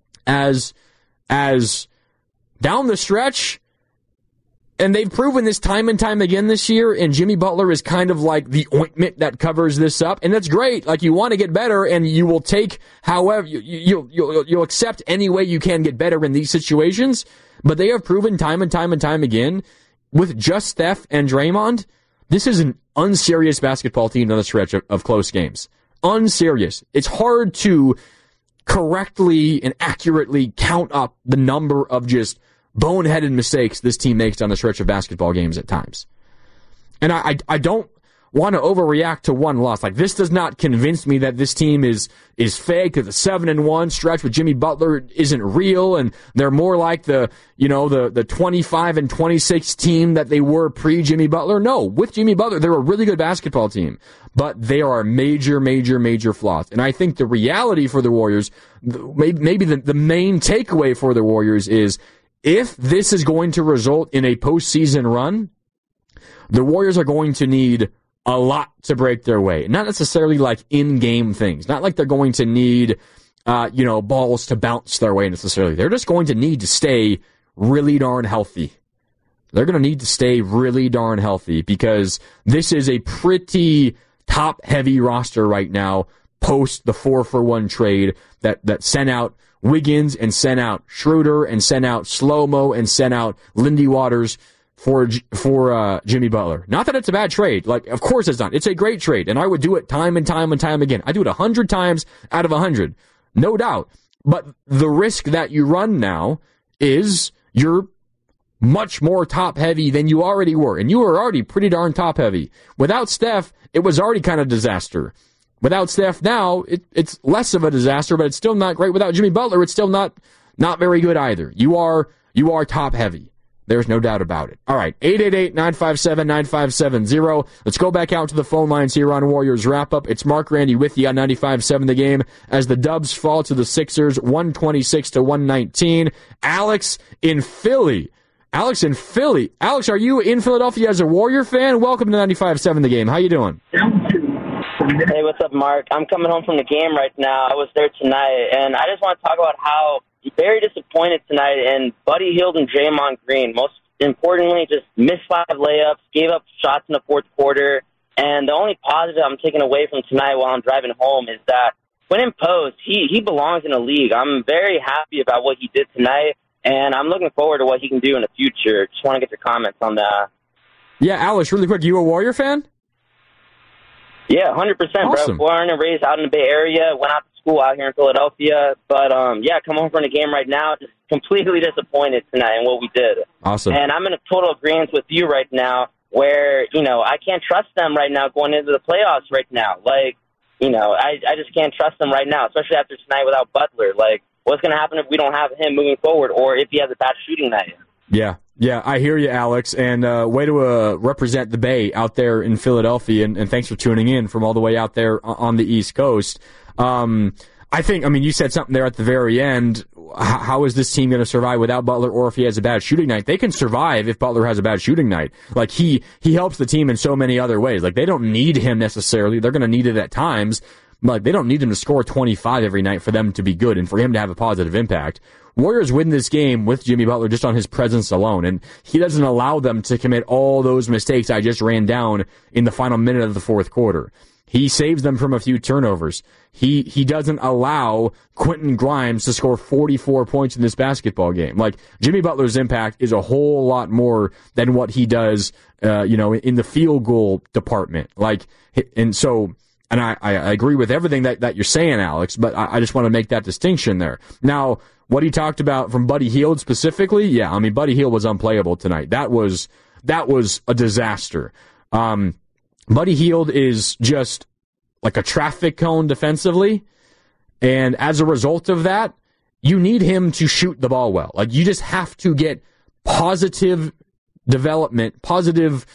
as as down the stretch. And they've proven this time and time again this year, and Jimmy Butler is kind of like the ointment that covers this up, and that's great. Like, you want to get better, and you will take however, you, you, you'll, you'll accept any way you can get better in these situations, but they have proven time and time and time again, with just Steph and Draymond, this is an unserious basketball team on the stretch of, of close games. Unserious. It's hard to correctly and accurately count up the number of just boneheaded mistakes this team makes on the stretch of basketball games at times. And I, I, I don't want to overreact to one loss. Like, this does not convince me that this team is is fake, that the seven and one stretch with Jimmy Butler isn't real, and they're more like the, you know, the, the twenty-five and twenty-six team that they were pre-Jimmy Butler. No, with Jimmy Butler, they're a really good basketball team, but they are major, major, major flaws. And I think the reality for the Warriors, maybe, maybe the, the main takeaway for the Warriors is, if this is going to result in a postseason run, the Warriors are going to need a lot to break their way. Not necessarily like in-game things. Not like they're going to need, uh, you know, balls to bounce their way necessarily. They're just going to need to stay really darn healthy. They're going to need to stay really darn healthy because this is a pretty top-heavy roster right now post the four for one trade that, that sent out Wiggins and sent out Schroeder and sent out Slow-Mo and sent out Lindy Waters for for uh, Jimmy Butler. Not that it's a bad trade. Like, of course it's not. It's a great trade, and I would do it time and time and time again. I do it a hundred times out of a hundred, no doubt. But the risk that you run now is you're much more top-heavy than you already were, and you were already pretty darn top-heavy. Without Steph, it was already kind of disaster. Without Steph now, it, it's less of a disaster, but it's still not great. Without Jimmy Butler, it's still not not very good either. You are you are top heavy. There's no doubt about it. All right, eight eight eight, nine five seven, nine five seven zero. Let's go back out to the phone lines here on Warriors Wrap-Up. It's Mark Randy with you on ninety-five seven The Game as the Dubs fall to the Sixers, one twenty-six to one nineteen. Alex in Philly. Alex in Philly. Alex, are you in Philadelphia as a Warrior fan? Welcome to ninety-five seven The Game. How you doing? Hey, what's up, Mark? I'm coming home from the game right now. I was there tonight, and I just want to talk about how very disappointed tonight in Buddy Hield and Draymond Green. Most importantly, just missed five layups, gave up shots in the fourth quarter, and the only positive I'm taking away from tonight while I'm driving home is that when in post, he, he belongs in the league. I'm very happy about what he did tonight, and I'm looking forward to what he can do in the future. Just want to get your comments on that. Yeah, Alex, really quick, you a Warrior fan? Yeah, one hundred percent, Awesome. bro. Born and raised out in the Bay Area, went out to school out here in Philadelphia. But, um, yeah, come home from the game right now. Just completely disappointed tonight in what we did. Awesome. And I'm in a total agreement with you right now where, you know, I can't trust them right now going into the playoffs right now. Like, you know, I, I just can't trust them right now, especially after tonight without Butler. Like, what's going to happen if we don't have him moving forward or if he has a bad shooting night? Yeah, yeah, I hear you, Alex, and uh, way to uh, represent the Bay out there in Philadelphia, and, and thanks for tuning in from all the way out there on the East Coast. Um, I think, I mean, you said something there at the very end. How, how is this team going to survive without Butler, or if he has a bad shooting night? They can survive if Butler has a bad shooting night. Like, he, he helps the team in so many other ways. Like, they don't need him necessarily. They're going to need it at times. Like, they don't need him to score twenty-five every night for them to be good and for him to have a positive impact. Warriors win this game with Jimmy Butler just on his presence alone, and he doesn't allow them to commit all those mistakes I just ran down in the final minute of the fourth quarter. He saves them from a few turnovers. He he doesn't allow Quentin Grimes to score forty-four points in this basketball game. Like, Jimmy Butler's impact is a whole lot more than what he does, uh, you know, in the field goal department. Like, and so, and I, I agree with everything that, that you're saying, Alex, but I, I just want to make that distinction there. Now, what he talked about from Buddy Hield specifically, yeah, I mean, Buddy Hield was unplayable tonight. That was that was a disaster. Um, Buddy Hield is just like a traffic cone defensively, and as a result of that, you need him to shoot the ball well. Like, you just have to get positive development, positive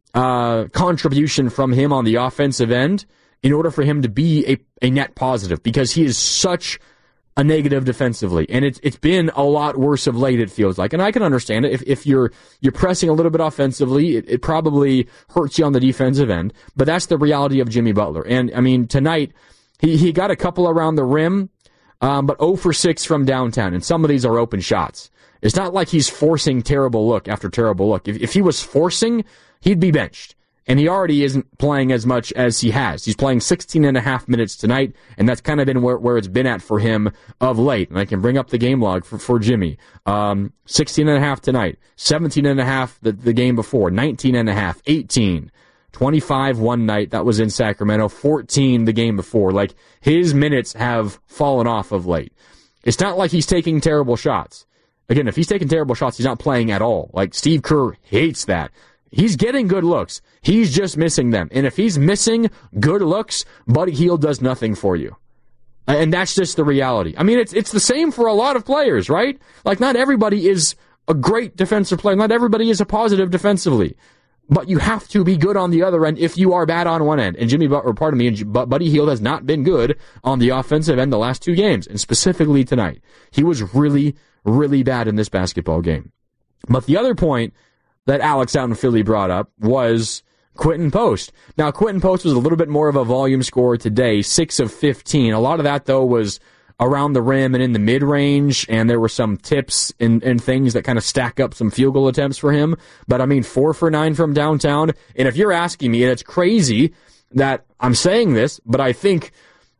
uh, contribution from him on the offensive end in order for him to be a, a net positive, because he is such a negative defensively, and it's it's been a lot worse of late, it feels like. And I can understand it. If if you're you're pressing a little bit offensively, it, it probably hurts you on the defensive end. But that's the reality of Jimmy Butler. And I mean, tonight he he got a couple around the rim, um, but zero for six from downtown, and some of these are open shots. It's not like he's forcing terrible look after terrible look. If if he was forcing, he'd be benched. And he already isn't playing as much as he has. He's playing sixteen and a half minutes tonight, and that's kind of been where, where it's been at for him of late. And I can bring up the game log for, for Jimmy. Um, sixteen and a half tonight, seventeen and a half the, the game before, nineteen and a half, eighteen, twenty-five one night, that was in Sacramento, fourteen the game before. Like, his minutes have fallen off of late. It's not like he's taking terrible shots. Again, if he's taking terrible shots, he's not playing at all. Like, Steve Kerr hates that. He's getting good looks. He's just missing them. And if he's missing good looks, Buddy Hield does nothing for you. And that's just the reality. I mean, it's it's the same for a lot of players, right? Like, not everybody is a great defensive player. Not everybody is a positive defensively. But you have to be good on the other end if you are bad on one end. And Jimmy Butler, pardon me, Buddy Hield has not been good on the offensive end the last two games, and specifically tonight. He was really, really bad in this basketball game. But the other point that Alex out in Philly brought up was Quentin Post. Now, Quentin Post was a little bit more of a volume scorer today, six of fifteen. A lot of that, though, was around the rim and in the mid-range, and there were some tips and, and things that kind of stack up some field goal attempts for him. But, I mean, four for nine from downtown. And if you're asking me, and it's crazy that I'm saying this, but I think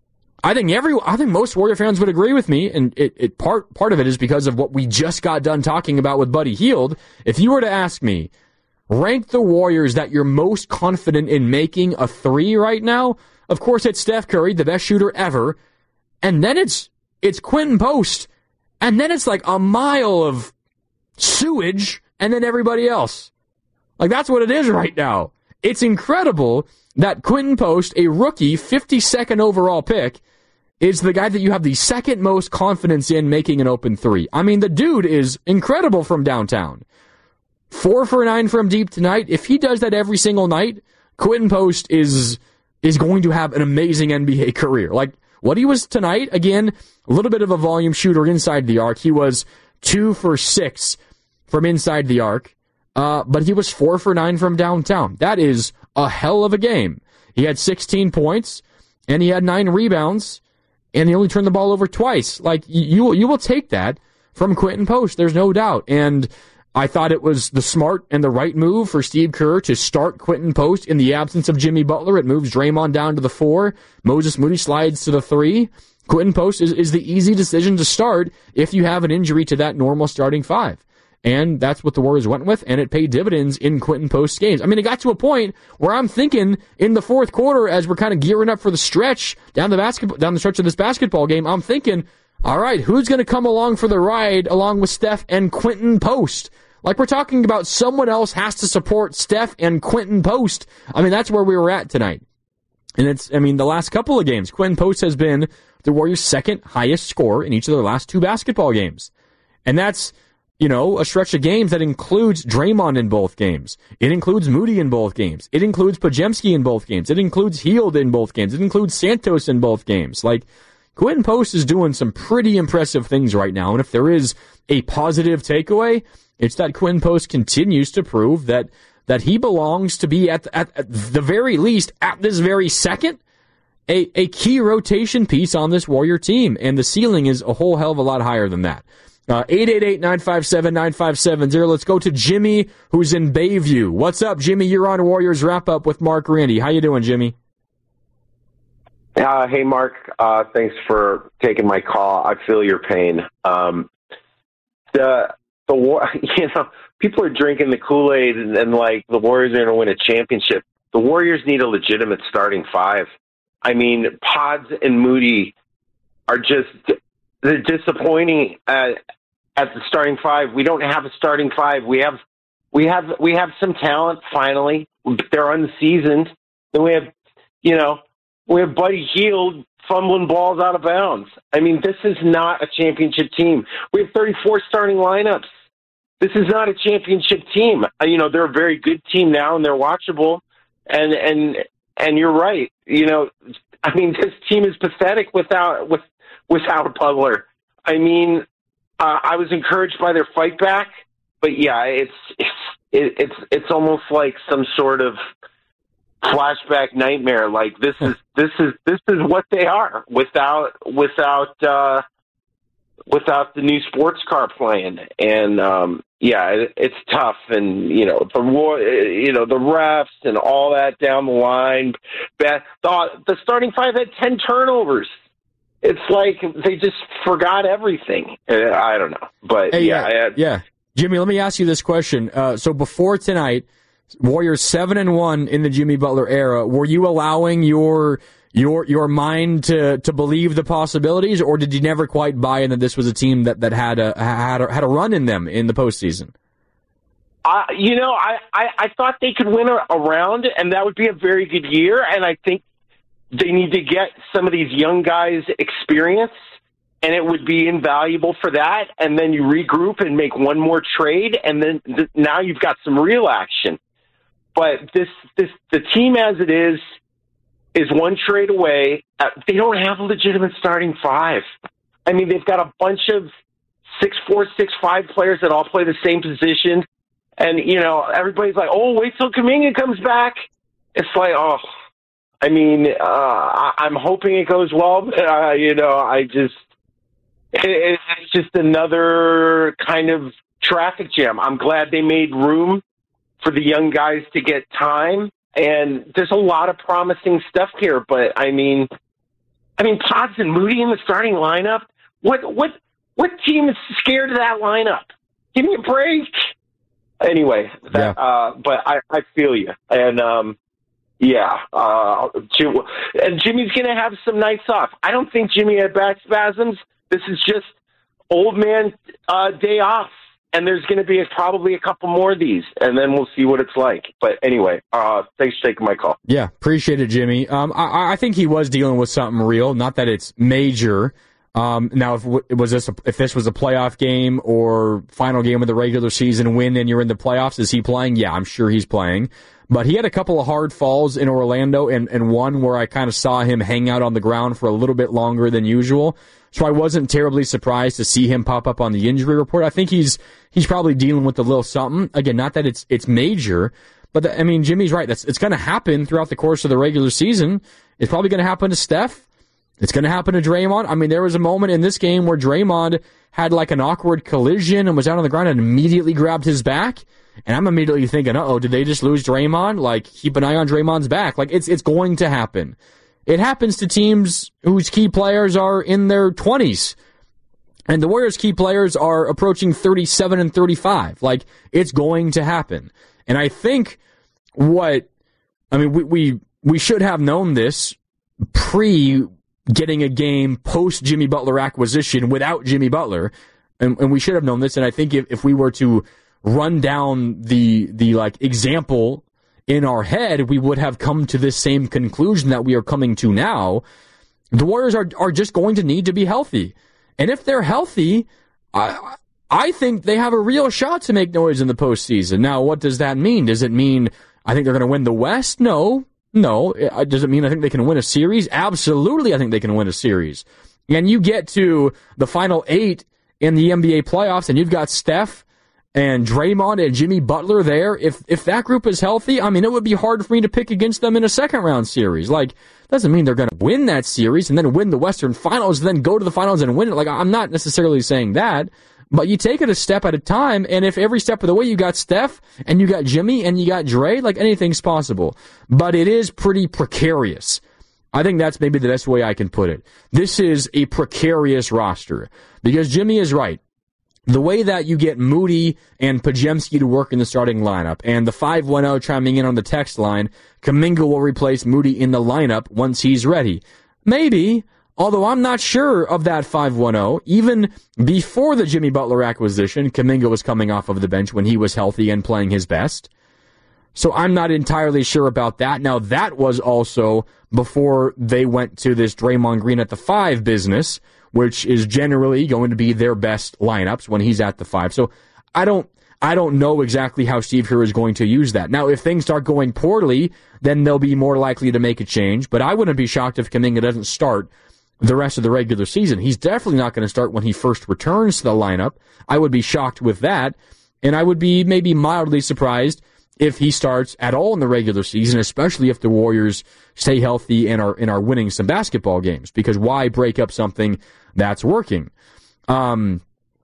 I think every I think most Warrior fans would agree with me, and it, it part part of it is because of what we just got done talking about with Buddy Hield. If you were to ask me, rank the Warriors that you're most confident in making a three right now, of course it's Steph Curry, the best shooter ever, and then it's it's Quentin Post, and then it's like a mile of sewage, and then everybody else. Like, that's what it is right now. It's incredible that Quentin Post, a rookie, fifty-second overall pick, is the guy that you have the second most confidence in making an open three. I mean, the dude is incredible from downtown. Four for nine from deep tonight. If he does that every single night, Quentin Post is is going to have an amazing N B A career. Like, what he was tonight, again, a little bit of a volume shooter inside the arc. He was two for six from inside the arc, uh, but he was four for nine from downtown. That is a hell of a game. He had sixteen points, and he had nine rebounds, and he only turned the ball over twice. Like, you you will take that from Quentin Post, there's no doubt. And I thought it was the smart and the right move for Steve Kerr to start Quentin Post in the absence of Jimmy Butler. It moves Draymond down to the four. Moses Moody slides to the three. Quentin Post is, is the easy decision to start if you have an injury to that normal starting five. And that's what the Warriors went with, and it paid dividends in Quinton Post's games. I mean, it got to a point where I'm thinking in the fourth quarter, as we're kind of gearing up for the stretch down the basketball, down the stretch of this basketball game, I'm thinking, all right, who's going to come along for the ride along with Steph and Quinton Post? Like, we're talking about someone else has to support Steph and Quinton Post. I mean, that's where we were at tonight. And it's, I mean, the last couple of games, Quinton Post has been the Warriors' second highest scorer in each of their last two basketball games. And that's, you know, a stretch of games that includes Draymond in both games. It includes Moody in both games. It includes Podziemski in both games. It includes Hield in both games. It includes Santos in both games. Like, Quinton Post is doing some pretty impressive things right now. And if there is a positive takeaway, it's that Quinton Post continues to prove that that he belongs to be, at, at, at the very least, at this very second, a, a key rotation piece on this Warrior team. And the ceiling is a whole hell of a lot higher than that. Uh, eight eight eight, nine five seven, nine five seven zero. Let's go to Jimmy, who's in Bayview. What's up, Jimmy? You're on Warriors Wrap-Up with Mark Randy. How you doing, Jimmy? Uh, hey, Mark. Uh, thanks for taking my call. I feel your pain. Um, the the war, you know, people are drinking the Kool-Aid and, and like the Warriors are going to win a championship. The Warriors need a legitimate starting five. I mean, Pods and Moody are just they're disappointing at, at the starting five. We don't have a starting five. We have we have we have some talent finally, but they're unseasoned. Then we have, you know, we have Buddy Hield fumbling balls out of bounds. I mean, this is not a championship team. We have thirty-four starting lineups. This is not a championship team. You know, they're a very good team now, and they're watchable. And and and you're right. You know, I mean, this team is pathetic without with without Butler. I mean, uh, I was encouraged by their fight back, but yeah, it's it's it, it's it's almost like some sort of flashback nightmare. Like this is this is this is what they are without without uh, without the new sports car playing. And um, yeah, it, it's tough. And you know the war, you know the refs and all that down the line. The, the starting five had ten turnovers. It's like they just forgot everything. I don't know, but hey, yeah, yeah, I had, yeah. Jimmy, let me ask you this question. Uh, so before tonight, Warriors seven and one in the Jimmy Butler era. Were you allowing your your your mind to, to believe the possibilities, or did you never quite buy in that this was a team that, that had a had a, had a run in them in the postseason? Uh, you know, I, I, I thought they could win a, a round, and that would be a very good year. And I think they need to get some of these young guys experience, and it would be invaluable for that. And then you regroup and make one more trade, and then th- now you've got some real action. But this, this, the team as it is, is one trade away. Uh, they don't have a legitimate starting five. I mean, they've got a bunch of six four, six five players that all play the same position. And, you know, everybody's like, oh, wait till Kuminga comes back. It's like, oh, I mean, uh, I, I'm hoping it goes well. But, uh, you know, I just, it, it's just another kind of traffic jam. I'm glad they made room for the young guys to get time. And there's a lot of promising stuff here. But, I mean, I mean, Pods and Moody in the starting lineup. What, what, what team is scared of that lineup? Give me a break. Anyway, that, yeah. uh, but I, I feel you. And, um, yeah, uh, and Jimmy's going to have some nights off. I don't think Jimmy had back spasms. This is just old man uh, day off. And there's going to be a, probably a couple more of these, and then we'll see what it's like. But anyway, uh, thanks for taking my call. Yeah, appreciate it, Jimmy. Um, I, I think he was dealing with something real, not that it's major. Um, now, if was this a, if this was a playoff game or final game of the regular season win and you're in the playoffs, is he playing? Yeah, I'm sure he's playing. But he had a couple of hard falls in Orlando, and, and one where I kind of saw him hang out on the ground for a little bit longer than usual. So I wasn't terribly surprised to see him pop up on the injury report. I think he's he's probably dealing with a little something. Again, not that it's it's major, but the, I mean, Jimmy's right. That's it's going to happen throughout the course of the regular season. It's probably going to happen to Steph. It's going to happen to Draymond. I mean, there was a moment in this game where Draymond had like an awkward collision and was out on the ground and immediately grabbed his back. And I'm immediately thinking, uh-oh, did they just lose Draymond? Like, keep an eye on Draymond's back. Like, it's it's going to happen. It happens to teams whose key players are in their twenties. And the Warriors' key players are approaching thirty-seven and thirty-five. Like, it's going to happen. And I think what, I mean, we we, we should have known this pre getting a game post Jimmy Butler acquisition without Jimmy Butler. And, and we should have known this. And I think if, if we were to run down the the like example in our head, we would have come to this same conclusion that we are coming to now. The Warriors are are just going to need to be healthy. And if they're healthy, I I think they have a real shot to make noise in the postseason. Now, what does that mean? Does it mean I think they're going to win the West? No. No. Does it mean I think they can win a series? Absolutely, I think they can win a series. And you get to the final eight in the N B A playoffs, and you've got Steph and Draymond and Jimmy Butler there. If if that group is healthy, I mean, it would be hard for me to pick against them in a second-round series. Like, doesn't mean they're going to win that series and then win the Western Finals and then go to the finals and win it. Like, I'm not necessarily saying that, but you take it a step at a time, and if every step of the way you got Steph and you got Jimmy and you got Dre, like, anything's possible. But it is pretty precarious. I think that's maybe the best way I can put it. This is a precarious roster because Jimmy is right. The way that you get Moody and Podziemski to work in the starting lineup, and the five one zero chiming in on the text line, Kuminga will replace Moody in the lineup once he's ready. Maybe, although I'm not sure of that five one zero. Even before the Jimmy Butler acquisition, Kuminga was coming off of the bench when he was healthy and playing his best. So I'm not entirely sure about that. Now, that was also before they went to this Draymond Green at the five business, which is generally going to be their best lineups when he's at the five. So I don't I don't know exactly how Steve Kerr is going to use that. Now, if things start going poorly, then they'll be more likely to make a change. But I wouldn't be shocked if Kuminga doesn't start the rest of the regular season. He's definitely not going to start when he first returns to the lineup. I would be shocked with that. And I would be maybe mildly surprised if he starts at all in the regular season, especially if the Warriors stay healthy and are and are winning some basketball games. Because why break up something that's working? Um,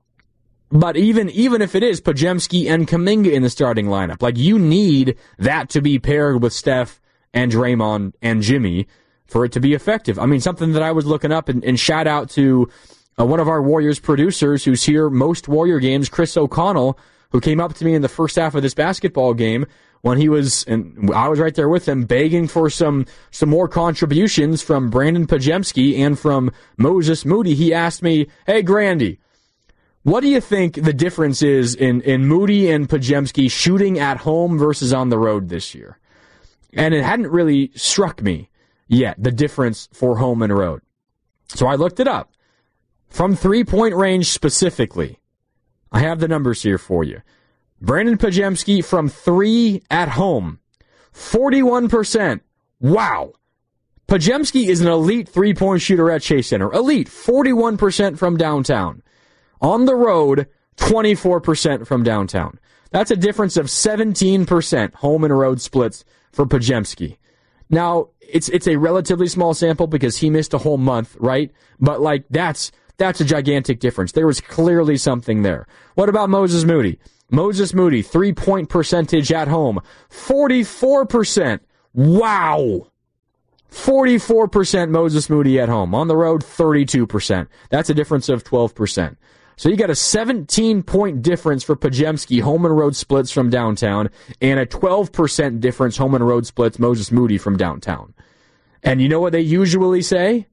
but even even if it is Podziemski and Kuminga in the starting lineup, like, you need that to be paired with Steph and Draymond and Jimmy for it to be effective. I mean, something that I was looking up, and, and shout out to uh, one of our Warriors producers who's here most Warrior games, Chris O'Connell, who came up to me in the first half of this basketball game when he was, and I was right there with him, begging for some some more contributions from Brandon Podziemski and from Moses Moody. He asked me, hey, Grandy, what do you think the difference is in, in Moody and Podziemski shooting at home versus on the road this year? And it hadn't really struck me yet, the difference for home and road. So I looked it up. From three-point range specifically, I have the numbers here for you. Brandon Podziemski from three at home, forty-one percent. Wow. Podziemski is an elite three-point shooter at Chase Center. Elite, forty-one percent from downtown. On the road, twenty-four percent from downtown. That's a difference of seventeen percent home and road splits for Podziemski. Now, it's it's a relatively small sample because he missed a whole month, right? But, like, that's that's a gigantic difference. There was clearly something there. What about Moses Moody? Moses Moody, three-point percentage at home, forty-four percent. Wow. forty-four percent Moses Moody at home. On the road, thirty-two percent. That's a difference of twelve percent. So you got a seventeen-point difference for Podziemski, home and road splits from downtown, and a twelve percent difference home and road splits Moses Moody from downtown. And you know what they usually say?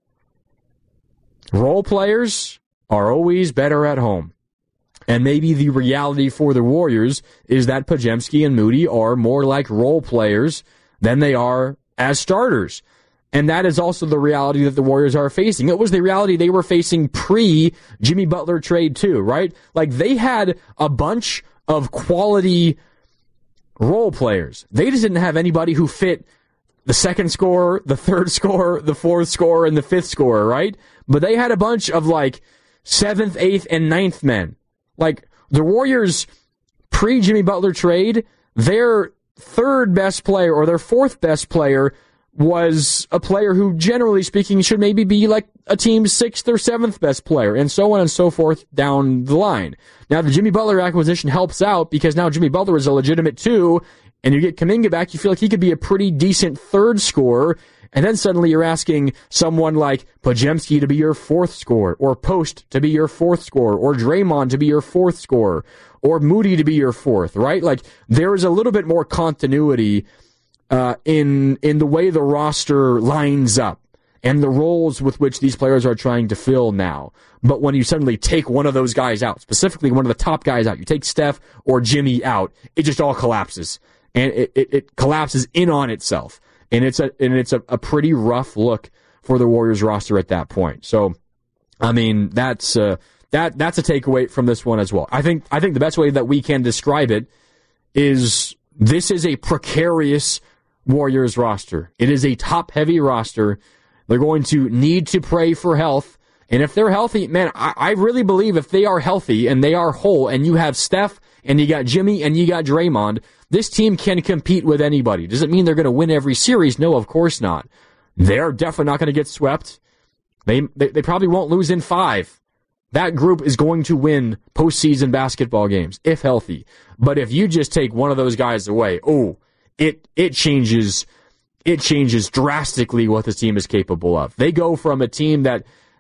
Role players are always better at home. And maybe the reality for the Warriors is that Podziemski and Moody are more like role players than they are as starters. And that is also the reality that the Warriors are facing. It was the reality they were facing pre-Jimmy Butler trade too, right? Like, they had a bunch of quality role players. They just didn't have anybody who fit the second scorer, the third scorer, the fourth scorer, and the fifth scorer, right? But they had a bunch of, like, seventh, eighth, and ninth men. Like, the Warriors pre-Jimmy Butler trade, their third best player or their fourth best player was a player who, generally speaking, should maybe be like a team's sixth or seventh best player, and so on and so forth down the line. Now, the Jimmy Butler acquisition helps out because now Jimmy Butler is a legitimate two, and you get Kuminga back, you feel like he could be a pretty decent third scorer, and then suddenly you're asking someone like Podziemski to be your fourth scorer, or Post to be your fourth scorer, or Draymond to be your fourth scorer, or Moody to be your fourth, right? Like, there is a little bit more continuity uh, in in the way the roster lines up and the roles with which these players are trying to fill now. But when you suddenly take one of those guys out, specifically one of the top guys out, you take Steph or Jimmy out, it just all collapses. And it, it, it collapses in on itself. And it's a and it's a, a pretty rough look for the Warriors roster at that point. So, I mean, that's uh, that that's a takeaway from this one as well. I think I think the best way that we can describe it is this is a precarious Warriors roster. It is a top-heavy roster. They're going to need to pray for health. And if they're healthy, man, I, I really believe if they are healthy and they are whole, and you have Steph and you got Jimmy and you got Draymond, this team can compete with anybody. Does it mean they're going to win every series? No, of course not. They're definitely not going to get swept. They, they they probably won't lose in five. That group is going to win postseason basketball games, if healthy. But if you just take one of those guys away, oh, it it changes it changes drastically what this team is capable of. They go from a team that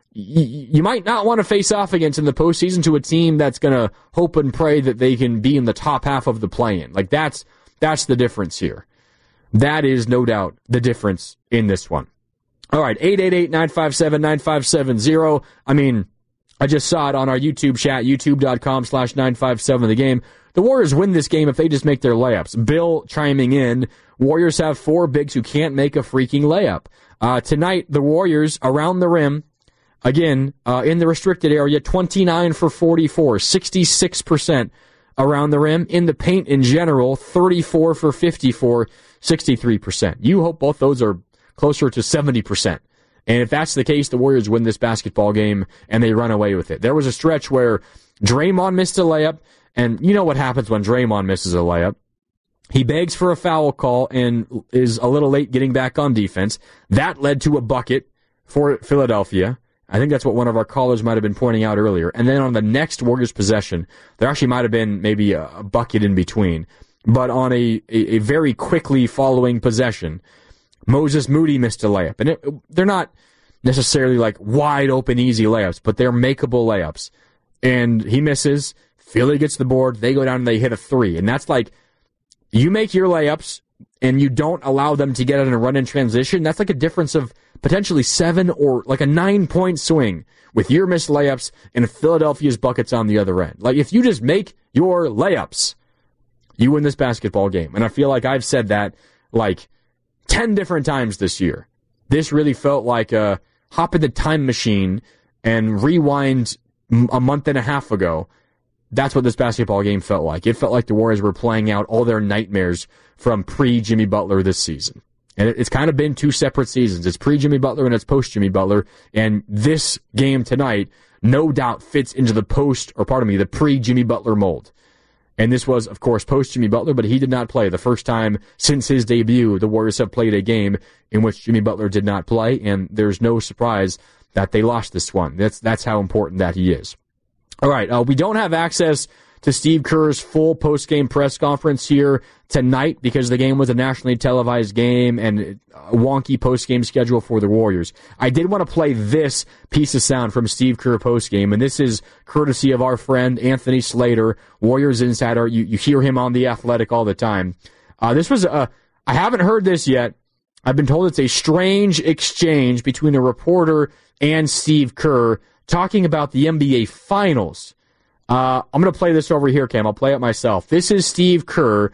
y- you might not want to face off against in the postseason to a team that's going to hope and pray that they can be in the top half of the play-in. Like, that's that's the difference here. That is no doubt the difference in this one. All right, eight eight eight, nine five seven, nine five seven zero. I mean, I just saw it on our YouTube chat, youtube.com slash 957 the game. The Warriors win this game if they just make their layups. Bill chiming in, Warriors have four bigs who can't make a freaking layup. Uh, tonight, the Warriors around the rim, again, uh, in the restricted area, twenty-nine for forty-four, sixty-six percent around the rim. In the paint in general, thirty-four for fifty-four, sixty-three percent. You hope both those are closer to seventy percent. And if that's the case, the Warriors win this basketball game and they run away with it. There was a stretch where Draymond missed a layup, and you know what happens when Draymond misses a layup. He begs for a foul call and is a little late getting back on defense. That led to a bucket for Philadelphia. I think that's what one of our callers might have been pointing out earlier. And then on the next Warriors possession, there actually might have been maybe a bucket in between. But on a, a, a very quickly following possession, Moses Moody missed a layup. And it, they're not necessarily like wide open, easy layups, but they're makeable layups. And he misses. Philly gets the board. They go down and they hit a three. And that's like, you make your layups and you don't allow them to get out and run in transition. That's like a difference of potentially seven or like a nine point swing with your missed layups and Philadelphia's buckets on the other end. Like, if you just make your layups, you win this basketball game. And I feel like I've said that like ten different times this year. This really felt like a hop in the time machine and rewind a month and a half ago. That's what this basketball game felt like. It felt like the Warriors were playing out all their nightmares from pre-Jimmy Butler this season. And it's kind of been two separate seasons. It's pre-Jimmy Butler and it's post-Jimmy Butler. And this game tonight, no doubt, fits into the post, or pardon me, the pre-Jimmy Butler mold. And this was, of course, post-Jimmy Butler, but he did not play. The first time since his debut, the Warriors have played a game in which Jimmy Butler did not play, and there's no surprise that they lost this one. That's that's how important that he is. All right, uh, we don't have access to Steve Kerr's full post-game press conference here tonight because the game was a nationally televised game and a wonky post-game schedule for the Warriors. I did want to play this piece of sound from Steve Kerr post-game, and this is courtesy of our friend Anthony Slater, Warriors insider. You, you hear him on The Athletic all the time. Uh, this was a, I haven't heard this yet. I've been told it's a strange exchange between a reporter and Steve Kerr talking about the N B A Finals. Uh, I'm going to play this over here, Cam. I'll play it myself. This is Steve Kerr,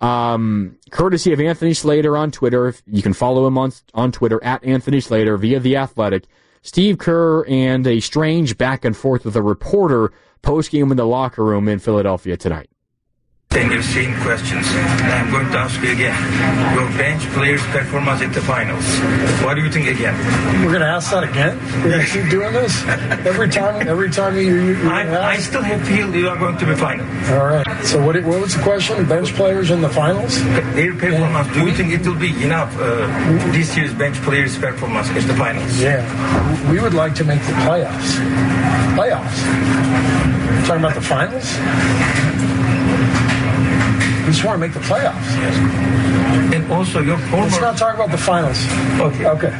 um, courtesy of Anthony Slater on Twitter. You can follow him on on Twitter, at Anthony Slater, via The Athletic. Steve Kerr and a strange back and forth with a reporter post-game in the locker room in Philadelphia tonight. And you've seen questions. I'm going to ask you again. Your bench players' performance at the finals. What do you think again? We're going to ask that again? We're going to keep doing this? Every time every time you... you, you I, I still have feel you are going to be final. All right. So what, what was the question? Bench players in the finals? Their performance. Do you think it will be enough, uh, this year's bench players' performance at the finals? Yeah. We would like to make the playoffs. Playoffs? You're talking about the finals? We just want to make the playoffs. Yes. And also your former... Let's not talk about the finals. Okay. Okay.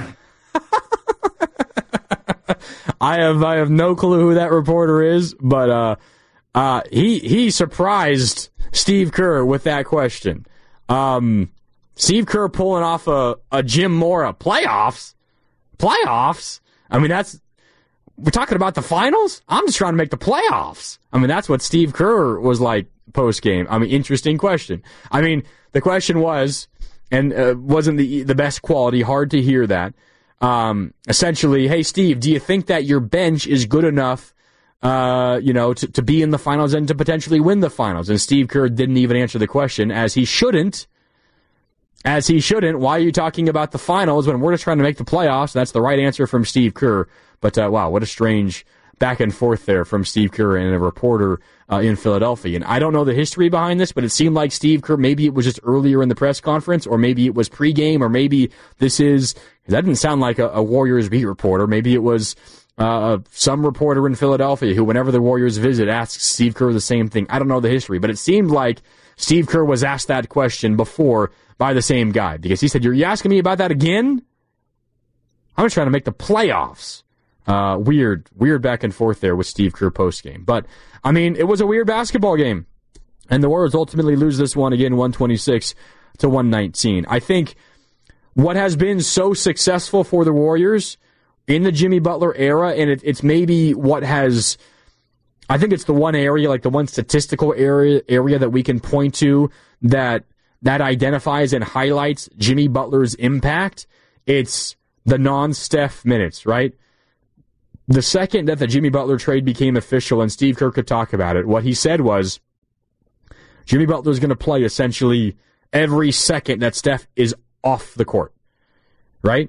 I have I have no clue who that reporter is, but uh, uh, he he surprised Steve Kerr with that question. Um, Steve Kerr pulling off a, a Jim Mora playoffs? Playoffs? I mean, that's... We're talking about the finals? I'm just trying to make the playoffs. I mean, that's what Steve Kerr was like post-game. I mean, interesting question. I mean, the question was, and uh, wasn't the the best quality, hard to hear that. Um, essentially, hey, Steve, do you think that your bench is good enough, uh, you know, to, to be in the finals and to potentially win the finals? And Steve Kerr didn't even answer the question, as he shouldn't. As he shouldn't. Why are you talking about the finals when we're just trying to make the playoffs? That's the right answer from Steve Kerr. But, uh, wow, what a strange back and forth there from Steve Kerr and a reporter uh, in Philadelphia. And I don't know the history behind this, but it seemed like Steve Kerr, maybe it was just earlier in the press conference, or maybe it was pregame, or maybe this is, that didn't sound like a, a Warriors beat reporter. Maybe it was uh, some reporter in Philadelphia who, whenever the Warriors visit, asks Steve Kerr the same thing. I don't know the history, but it seemed like Steve Kerr was asked that question before by the same guy, because he said, you're you asking me about that again? I'm just trying to make the playoffs. Uh, weird, weird back and forth there with Steve Kerr post-game. But, I mean, it was a weird basketball game. And the Warriors ultimately lose this one again, one twenty-six to one nineteen. I think what has been so successful for the Warriors in the Jimmy Butler era, and it, it's maybe what has, I think it's the one area, like the one statistical area, area that we can point to that, that identifies and highlights Jimmy Butler's impact. It's the non-Steph minutes, right? The second that the Jimmy Butler trade became official, and Steve Kerr could talk about it, what he said was, Jimmy Butler's going to play essentially every second that Steph is off the court, right?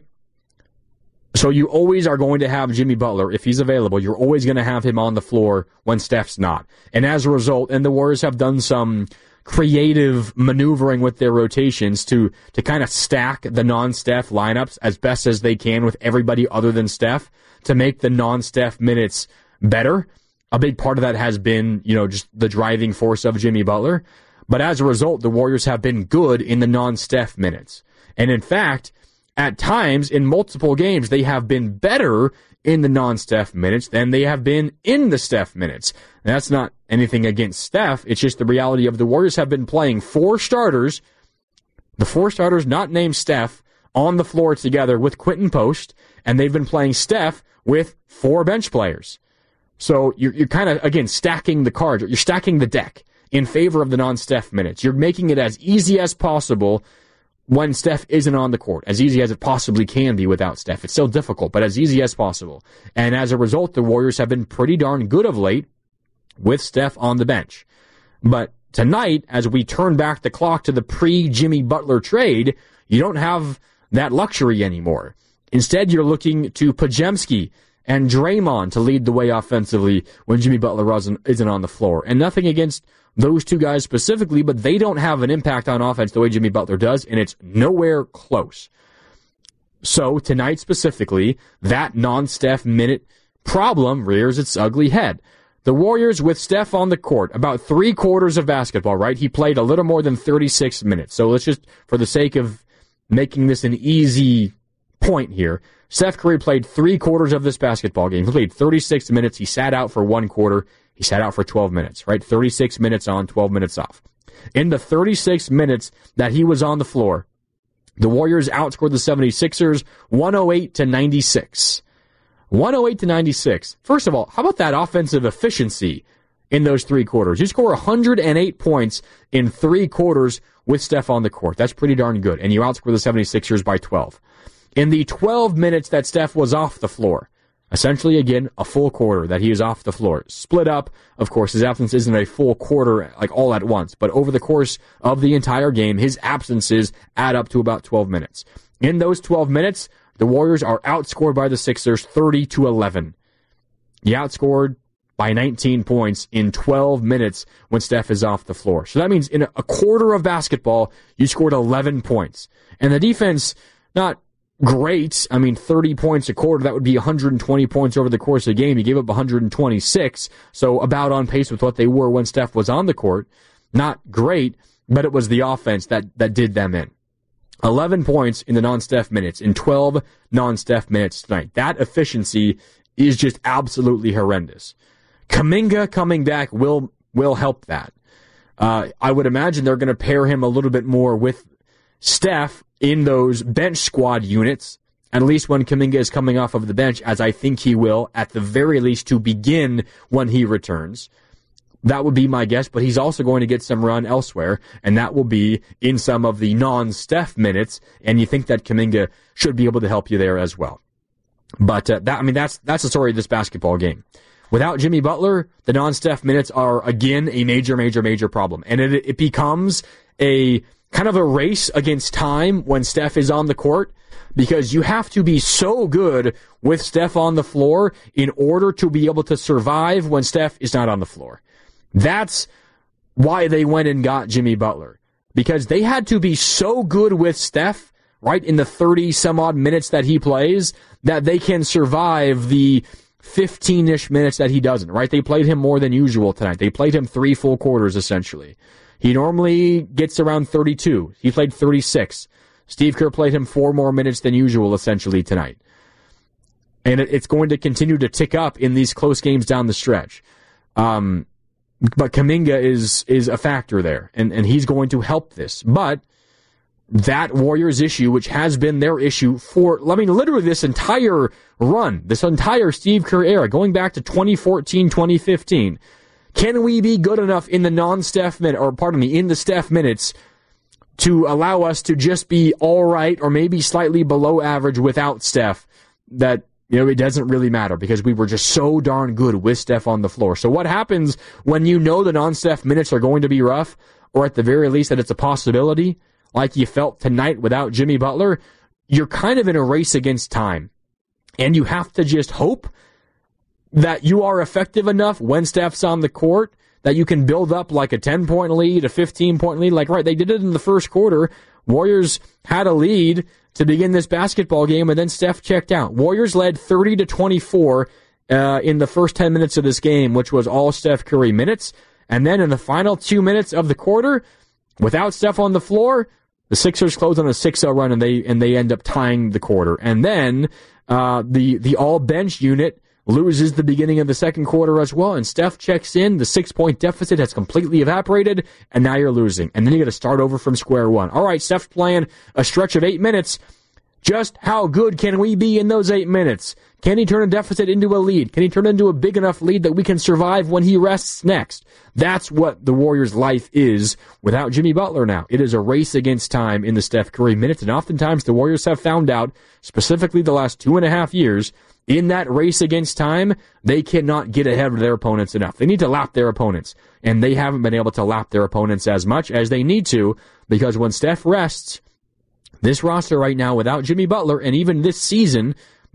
So you always are going to have Jimmy Butler, if he's available, you're always going to have him on the floor when Steph's not. And as a result, and the Warriors have done some creative maneuvering with their rotations to, to kind of stack the non-Steph lineups as best as they can with everybody other than Steph, to make the non-Steph minutes better. A big part of that has been, you know, just the driving force of Jimmy Butler. But as a result, the Warriors have been good in the non-Steph minutes. And in fact, at times, in multiple games, they have been better in the non-Steph minutes than they have been in the Steph minutes. And that's not anything against Steph. It's just the reality of the Warriors have been playing four starters, the four starters not named Steph, on the floor together with Quentin Post, and they've been playing Steph with four bench players. So you're, you're kind of, again, stacking the cards. You're stacking the deck in favor of the non-Steph minutes. You're making it as easy as possible when Steph isn't on the court, as easy as it possibly can be without Steph. It's still difficult, but as easy as possible. And as a result, the Warriors have been pretty darn good of late with Steph on the bench. But tonight, as we turn back the clock to the pre-Jimmy Butler trade, you don't have that luxury anymore. Instead, you're looking to Podziemski and Draymond to lead the way offensively when Jimmy Butler isn't on the floor. And nothing against those two guys specifically, but they don't have an impact on offense the way Jimmy Butler does, and it's nowhere close. So tonight specifically, that non-Steph minute problem rears its ugly head. The Warriors with Steph on the court, about three quarters of basketball, right? He played a little more than thirty-six minutes. So let's just, for the sake of making this an easy point here, Steph Curry played three quarters of this basketball game. He played thirty-six minutes. He sat out for one quarter. He sat out for twelve minutes, right? thirty-six minutes on, twelve minutes off. In the thirty-six minutes that he was on the floor, the Warriors outscored the seventy-sixers one oh eight to ninety-six. one oh eight to ninety-six. First of all, how about that offensive efficiency in those three quarters? You score one hundred eight points in three quarters with Steph on the court. That's pretty darn good. And you outscore the seventy-sixers by twelve. In the twelve minutes that Steph was off the floor, essentially, again, a full quarter that he is off the floor. Split up, of course, his absence isn't a full quarter, like all at once, but over the course of the entire game, his absences add up to about twelve minutes. In those twelve minutes, the Warriors are outscored by the Sixers thirty to eleven. You outscored by nineteen points in twelve minutes when Steph is off the floor. So that means in a quarter of basketball, you scored eleven points. And the defense, not great. I mean, thirty points a quarter, that would be one hundred twenty points over the course of the game. You gave up one hundred twenty-six, so about on pace with what they were when Steph was on the court. Not great, but it was the offense that, that did them in. eleven points in the non-Steph minutes, in twelve non-Steph minutes tonight. That efficiency is just absolutely horrendous. Kuminga coming back will will help that. Uh, I would imagine they're going to pair him a little bit more with Steph in those bench squad units, at least when Kuminga is coming off of the bench, as I think he will, at the very least to begin when he returns. That would be my guess, but he's also going to get some run elsewhere, and that will be in some of the non-Steph minutes, and you think that Kuminga should be able to help you there as well. But uh, that I mean, that's that's the story of this basketball game. Without Jimmy Butler, the non-Steph minutes are, again, a major, major, major problem. And it, it becomes a kind of a race against time when Steph is on the court, because you have to be so good with Steph on the floor in order to be able to survive when Steph is not on the floor. That's why they went and got Jimmy Butler, because they had to be so good with Steph, right, in the thirty-some-odd minutes that he plays, that they can survive the fifteen-ish minutes that he doesn't, right? They played him more than usual tonight. They played him three full quarters, essentially. He normally gets around thirty-two. He played thirty-six. Steve Kerr played him four more minutes than usual, essentially, tonight. And it's going to continue to tick up in these close games down the stretch. Um, but Kuminga is is a factor there, and, and he's going to help this. But that Warriors issue, which has been their issue for, I mean, literally this entire run, this entire Steve Kerr era, going back to twenty fourteen, twenty fifteen, can we be good enough in the non-Steph minute, or pardon me, in the Steph minutes to allow us to just be all right or maybe slightly below average without Steph, that, you know, it doesn't really matter because we were just so darn good with Steph on the floor. So what happens when you know the non-Steph minutes are going to be rough, or at the very least that it's a possibility, like you felt tonight without Jimmy Butler? You're kind of in a race against time. And you have to just hope that you are effective enough when Steph's on the court that you can build up like a ten-point lead, a fifteen-point lead. Like, right, they did it in the first quarter. Warriors had a lead to begin this basketball game, and then Steph checked out. Warriors led thirty to twenty-four uh, in the first ten minutes of this game, which was all Steph Curry minutes. And then in the final two minutes of the quarter, without Steph on the floor, the Sixers close on a six oh run, and they and they end up tying the quarter. And then uh, the the all-bench unit loses the beginning of the second quarter as well, and Steph checks in. The six-point deficit has completely evaporated, and now you're losing. And then you got to start over from square one. All right, Steph's playing a stretch of eight minutes. Just how good can we be in those eight minutes? Can he turn a deficit into a lead? Can he turn it into a big enough lead that we can survive when he rests next? That's what the Warriors' life is without Jimmy Butler now. It is a race against time in the Steph Curry minutes, and oftentimes the Warriors have found out, specifically the last two and a half years, in that race against time, they cannot get ahead of their opponents enough. They need to lap their opponents, and they haven't been able to lap their opponents as much as they need to, because when Steph rests, this roster right now without Jimmy Butler, and even this season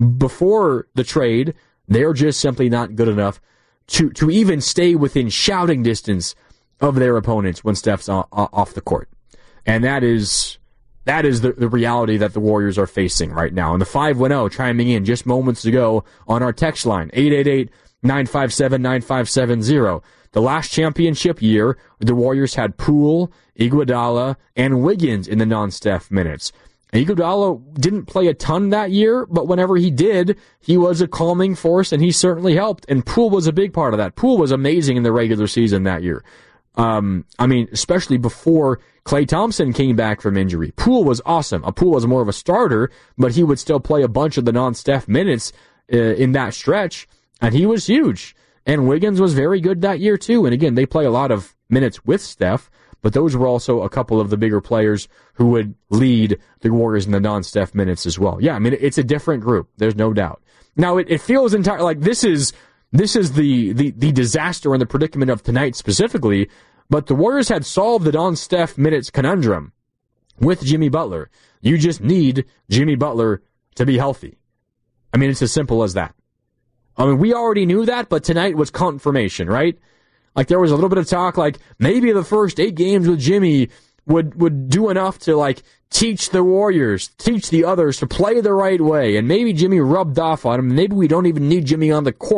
before the trade, they're just simply not good enough to, to even stay within shouting distance of their opponents when Steph's off the court. And that is... That is the, the reality that the Warriors are facing right now. And the five one oh chiming in just moments ago on our text line, eight eight eight, nine five seven, nine five seven zero. The last championship year, the Warriors had Poole, Iguodala, and Wiggins in the non-Steph minutes. Iguodala didn't play a ton that year, but whenever he did, he was a calming force, and he certainly helped. And Poole was a big part of that. Poole was amazing in the regular season that year. Um, I mean, especially before Klay Thompson came back from injury. Poole was awesome. A Poole was more of a starter, but he would still play a bunch of the non-Steph minutes uh, in that stretch, and he was huge. And Wiggins was very good that year, too. And again, they play a lot of minutes with Steph, but those were also a couple of the bigger players who would lead the Warriors in the non-Steph minutes as well. Yeah, I mean, it's a different group. There's no doubt. Now, it, it feels entire like this is... This is the, the, the disaster and the predicament of tonight specifically, but the Warriors had solved the non-Steph minutes conundrum with Jimmy Butler. You just need Jimmy Butler to be healthy. I mean, it's as simple as that. I mean, we already knew that, but tonight was confirmation, right? Like, there was a little bit of talk, like, maybe the first eight games with Jimmy would, would do enough to, like, teach the Warriors, teach the others to play the right way, and maybe Jimmy rubbed off on him. Maybe we don't even need Jimmy on the court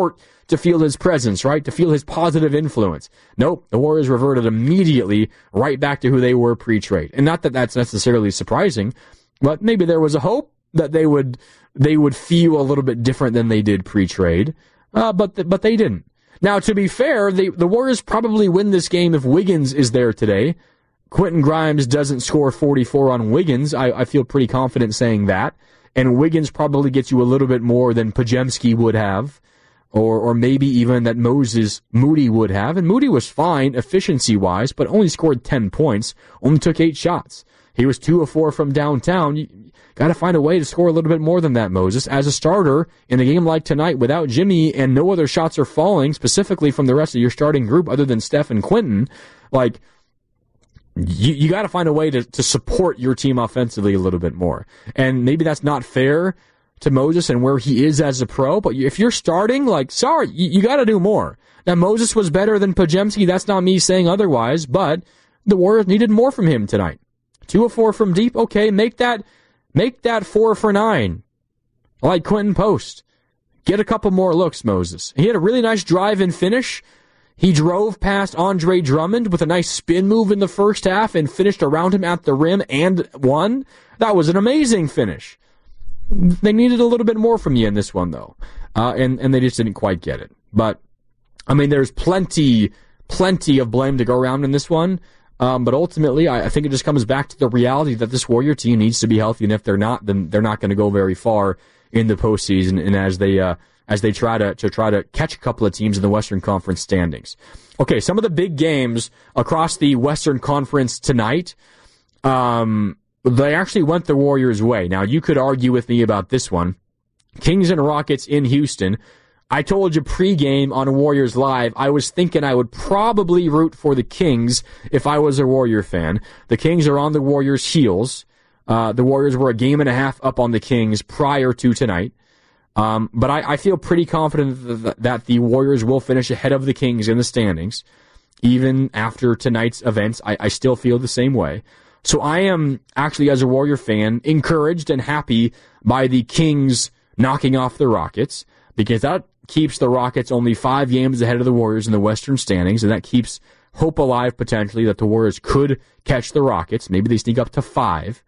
to feel his presence, right? To feel his positive influence. Nope, the Warriors reverted immediately right back to who they were pre-trade. And not that that's necessarily surprising, but maybe there was a hope that they would they would feel a little bit different than they did pre-trade, uh, but th- but they didn't. Now, to be fair, they, the Warriors probably win this game if Wiggins is there today. Quentin Grimes doesn't score forty-four on Wiggins. I, I feel pretty confident saying that. And Wiggins probably gets you a little bit more than Podziemski would have, or or maybe even that Moses Moody would have. And Moody was fine efficiency-wise, but only scored ten points, only took eight shots. He was two of four from downtown. You got to find a way to score a little bit more than that, Moses. As a starter in a game like tonight without Jimmy and no other shots are falling, specifically from the rest of your starting group other than Steph and Quentin, like, you, you got to find a way to, to support your team offensively a little bit more. And maybe that's not fair to Moses and where he is as a pro, but if you're starting, like, sorry, you, you got to do more. Now, Moses was better than Podziemski. That's not me saying otherwise, but the Warriors needed more from him tonight. Two of four from deep, okay, make that make that four for nine. I like Quentin Post. Get a couple more looks, Moses. He had a really nice drive and finish. He drove past Andre Drummond with a nice spin move in the first half and finished around him at the rim and won. That was an amazing finish. They needed a little bit more from you in this one, though, uh, and, and they just didn't quite get it. But, I mean, there's plenty, plenty of blame to go around in this one. Um, but ultimately, I, I think it just comes back to the reality that this Warrior team needs to be healthy, and if they're not, then they're not going to go very far in the postseason. And as they uh, as they try to to try to catch a couple of teams in the Western Conference standings. Okay, some of the big games across the Western Conference tonight, um, they actually went the Warriors' way. Now, you could argue with me about this one: Kings and Rockets in Houston. I told you pregame on Warriors Live, I was thinking I would probably root for the Kings if I was a Warrior fan. The Kings are on the Warriors' heels. Uh, the Warriors were a game and a half up on the Kings prior to tonight. Um, but I, I feel pretty confident that, that the Warriors will finish ahead of the Kings in the standings. Even after tonight's events, I, I still feel the same way. So I am actually, as a Warrior fan, encouraged and happy by the Kings knocking off the Rockets, because that keeps the Rockets only five games ahead of the Warriors in the Western standings, and that keeps hope alive potentially that the Warriors could catch the Rockets. Maybe they sneak up to five.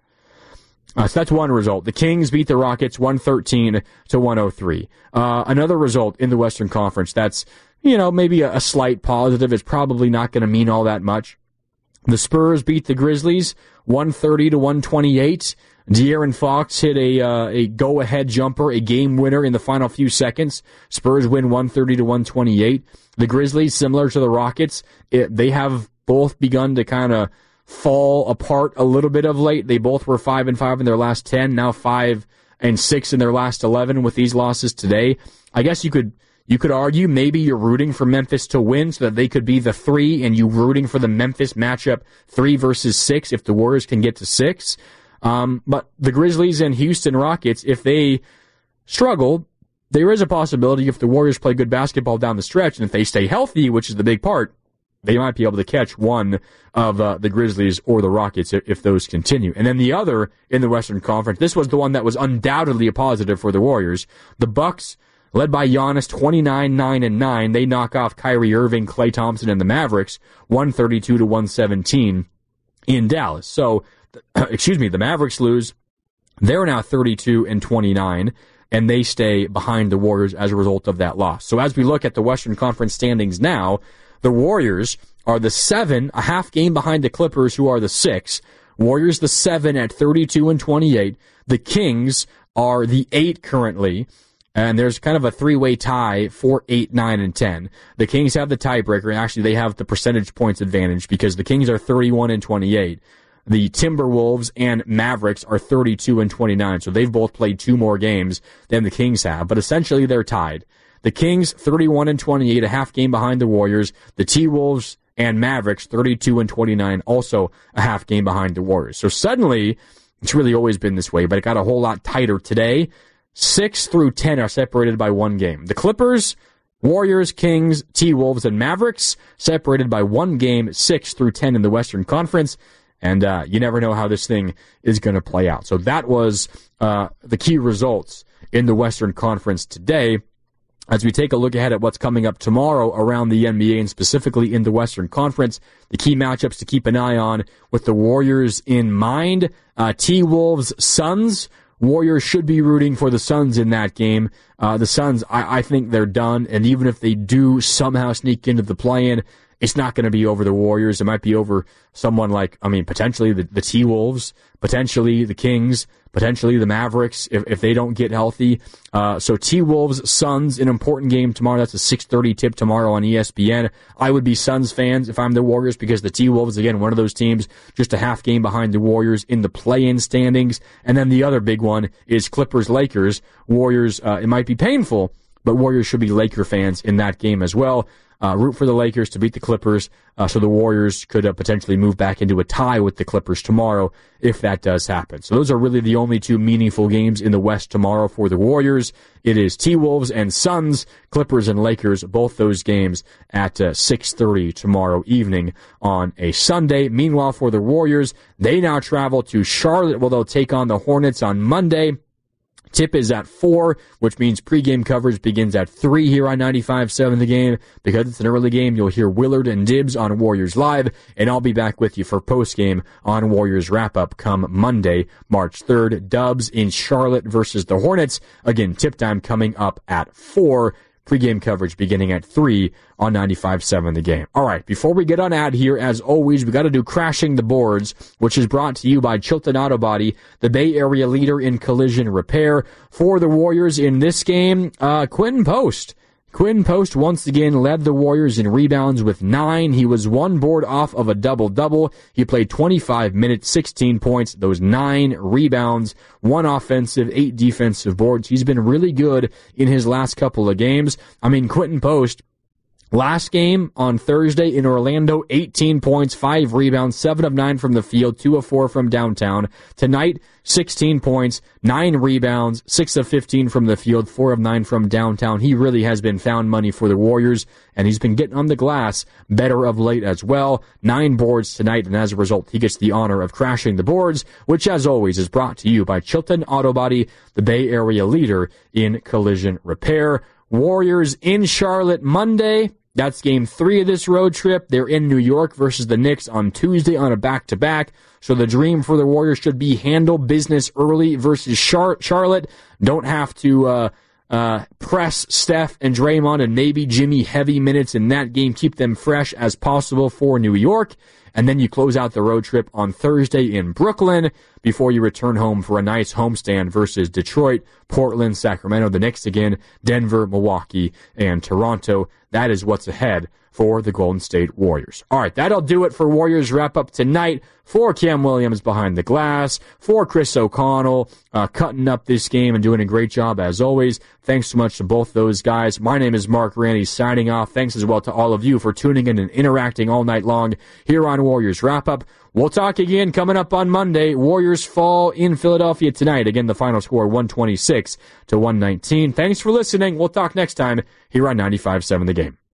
Uh, so that's one result. The Kings beat the Rockets one thirteen to one oh three. Uh, another result in the Western Conference that's, you know, maybe a, a slight positive. It's probably not going to mean all that much. The Spurs beat the Grizzlies one thirty to one twenty-eight. De'Aaron Fox hit a uh, a go-ahead jumper, a game winner in the final few seconds. Spurs win one thirty to one twenty-eight. The Grizzlies, similar to the Rockets, it, they have both begun to kind of fall apart a little bit of late. They both were five and five in their last ten, now five and six in their last eleven with these losses today. I guess you could you could argue maybe you're rooting for Memphis to win so that they could be the three, and you rooting for the Memphis matchup three versus six if the Warriors can get to six. Um, but the Grizzlies and Houston Rockets, if they struggle, there is a possibility if the Warriors play good basketball down the stretch, and if they stay healthy, which is the big part, they might be able to catch one of uh, the Grizzlies or the Rockets if, if those continue. And then the other in the Western Conference, this was the one that was undoubtedly a positive for the Warriors. The Bucks, led by Giannis, twenty-nine, nine, and nine, they knock off Kyrie Irving, Klay Thompson, and the Mavericks, one thirty-two to one seventeen in Dallas. So, excuse me, the Mavericks lose. They're now thirty-two and twenty-nine, and they stay behind the Warriors as a result of that loss. So as we look at the Western Conference standings now, the Warriors are the seven, a half game behind the Clippers, who are the six. Warriors the seven at thirty-two and twenty-eight. The Kings are the eight currently, and there's kind of a three-way tie for eight, nine, and ten. The Kings have the tiebreaker, and actually they have the percentage points advantage because the Kings are thirty-one and twenty-eight. The Timberwolves and Mavericks are thirty-two and twenty-nine, so they've both played two more games than the Kings have, but essentially they're tied. The Kings, thirty-one and twenty-eight, a half game behind the Warriors. The T-Wolves and Mavericks, thirty-two and twenty-nine, also a half game behind the Warriors. So suddenly, it's really always been this way, but it got a whole lot tighter today. Six through ten are separated by one game. The Clippers, Warriors, Kings, T-Wolves, and Mavericks separated by one game, six through ten in the Western Conference. And uh, you never know how this thing is going to play out. So that was uh, the key results in the Western Conference today. As we take a look ahead at what's coming up tomorrow around the N B A and specifically in the Western Conference, the key matchups to keep an eye on with the Warriors in mind, uh, T-Wolves, Suns. Warriors should be rooting for the Suns in that game. Uh, the Suns, I, I think they're done, and even if they do somehow sneak into the play-in, it's not going to be over the Warriors. It might be over someone like, I mean, potentially the, the T-Wolves, potentially the Kings, potentially the Mavericks if, if they don't get healthy. Uh, so T-Wolves, Suns, an important game tomorrow. That's a six thirty tip tomorrow on E S P N. I would be Suns fans if I'm the Warriors because the T-Wolves, again, one of those teams, just a half game behind the Warriors in the play-in standings. And then the other big one is Clippers-Lakers. Warriors, uh, it might be painful, but Warriors should be Laker fans in that game as well. Uh, root for the Lakers to beat the Clippers, uh, so the Warriors could uh, potentially move back into a tie with the Clippers tomorrow if that does happen. So those are really the only two meaningful games in the West tomorrow for the Warriors. It is T-Wolves and Suns, Clippers and Lakers, both those games at uh, six thirty tomorrow evening on a Sunday. Meanwhile, for the Warriors, they now travel to Charlotte, where they'll take on the Hornets on Monday. Tip is at four, which means pregame coverage begins at three here on ninety-five point seven The Game. Because it's an early game, you'll hear Willard and Dibbs on Warriors Live, and I'll be back with you for postgame on Warriors Wrap-Up come Monday, March third. Dubs in Charlotte versus the Hornets. Again, tip time coming up at four. Pre-game coverage beginning at three on ninety-five point seven The Game. All right, before we get on out here, as always, we got to do Crashing the Boards, which is brought to you by Chilton Auto Body, the Bay Area leader in collision repair. For the Warriors in this game, uh, Quinton Post. Quinton Post once again led the Warriors in rebounds with nine. He was one board off of a double-double. He played twenty-five minutes, sixteen points, those nine rebounds, one offensive, eight defensive boards. He's been really good in his last couple of games. I mean, Quinton Post, last game on Thursday in Orlando, eighteen points, five rebounds, seven of nine from the field, two of four from downtown. Tonight, sixteen points, nine rebounds, six of fifteen from the field, four of nine from downtown. He really has been found money for the Warriors, and he's been getting on the glass better of late as well. Nine boards tonight, and as a result, he gets the honor of crashing the boards, which, as always, is brought to you by Chilton Auto Body, the Bay Area leader in collision repair. Warriors in Charlotte Monday. That's game three of this road trip. They're in New York versus the Knicks on Tuesday on a back-to-back. So the dream for the Warriors should be handle business early versus Char- Charlotte. Don't have to uh, uh, press Steph and Draymond and maybe Jimmy heavy minutes in that game. Keep them fresh as possible for New York. And then you close out the road trip on Thursday in Brooklyn before you return home for a nice homestand versus Detroit, Portland, Sacramento, the Knicks again, Denver, Milwaukee, and Toronto. That is what's ahead for the Golden State Warriors. All right, that'll do it for Warriors Wrap-Up tonight. For Cam Williams behind the glass, for Chris O'Connell, uh, cutting up this game and doing a great job as always. Thanks so much to both those guys. My name is Mark Randy, signing off. Thanks as well to all of you for tuning in and interacting all night long here on Warriors Wrap-Up. We'll talk again coming up on Monday. Warriors fall in Philadelphia tonight. Again, the final score one twenty-six to one nineteen. Thanks for listening. We'll talk next time here on ninety-five point seven The Game.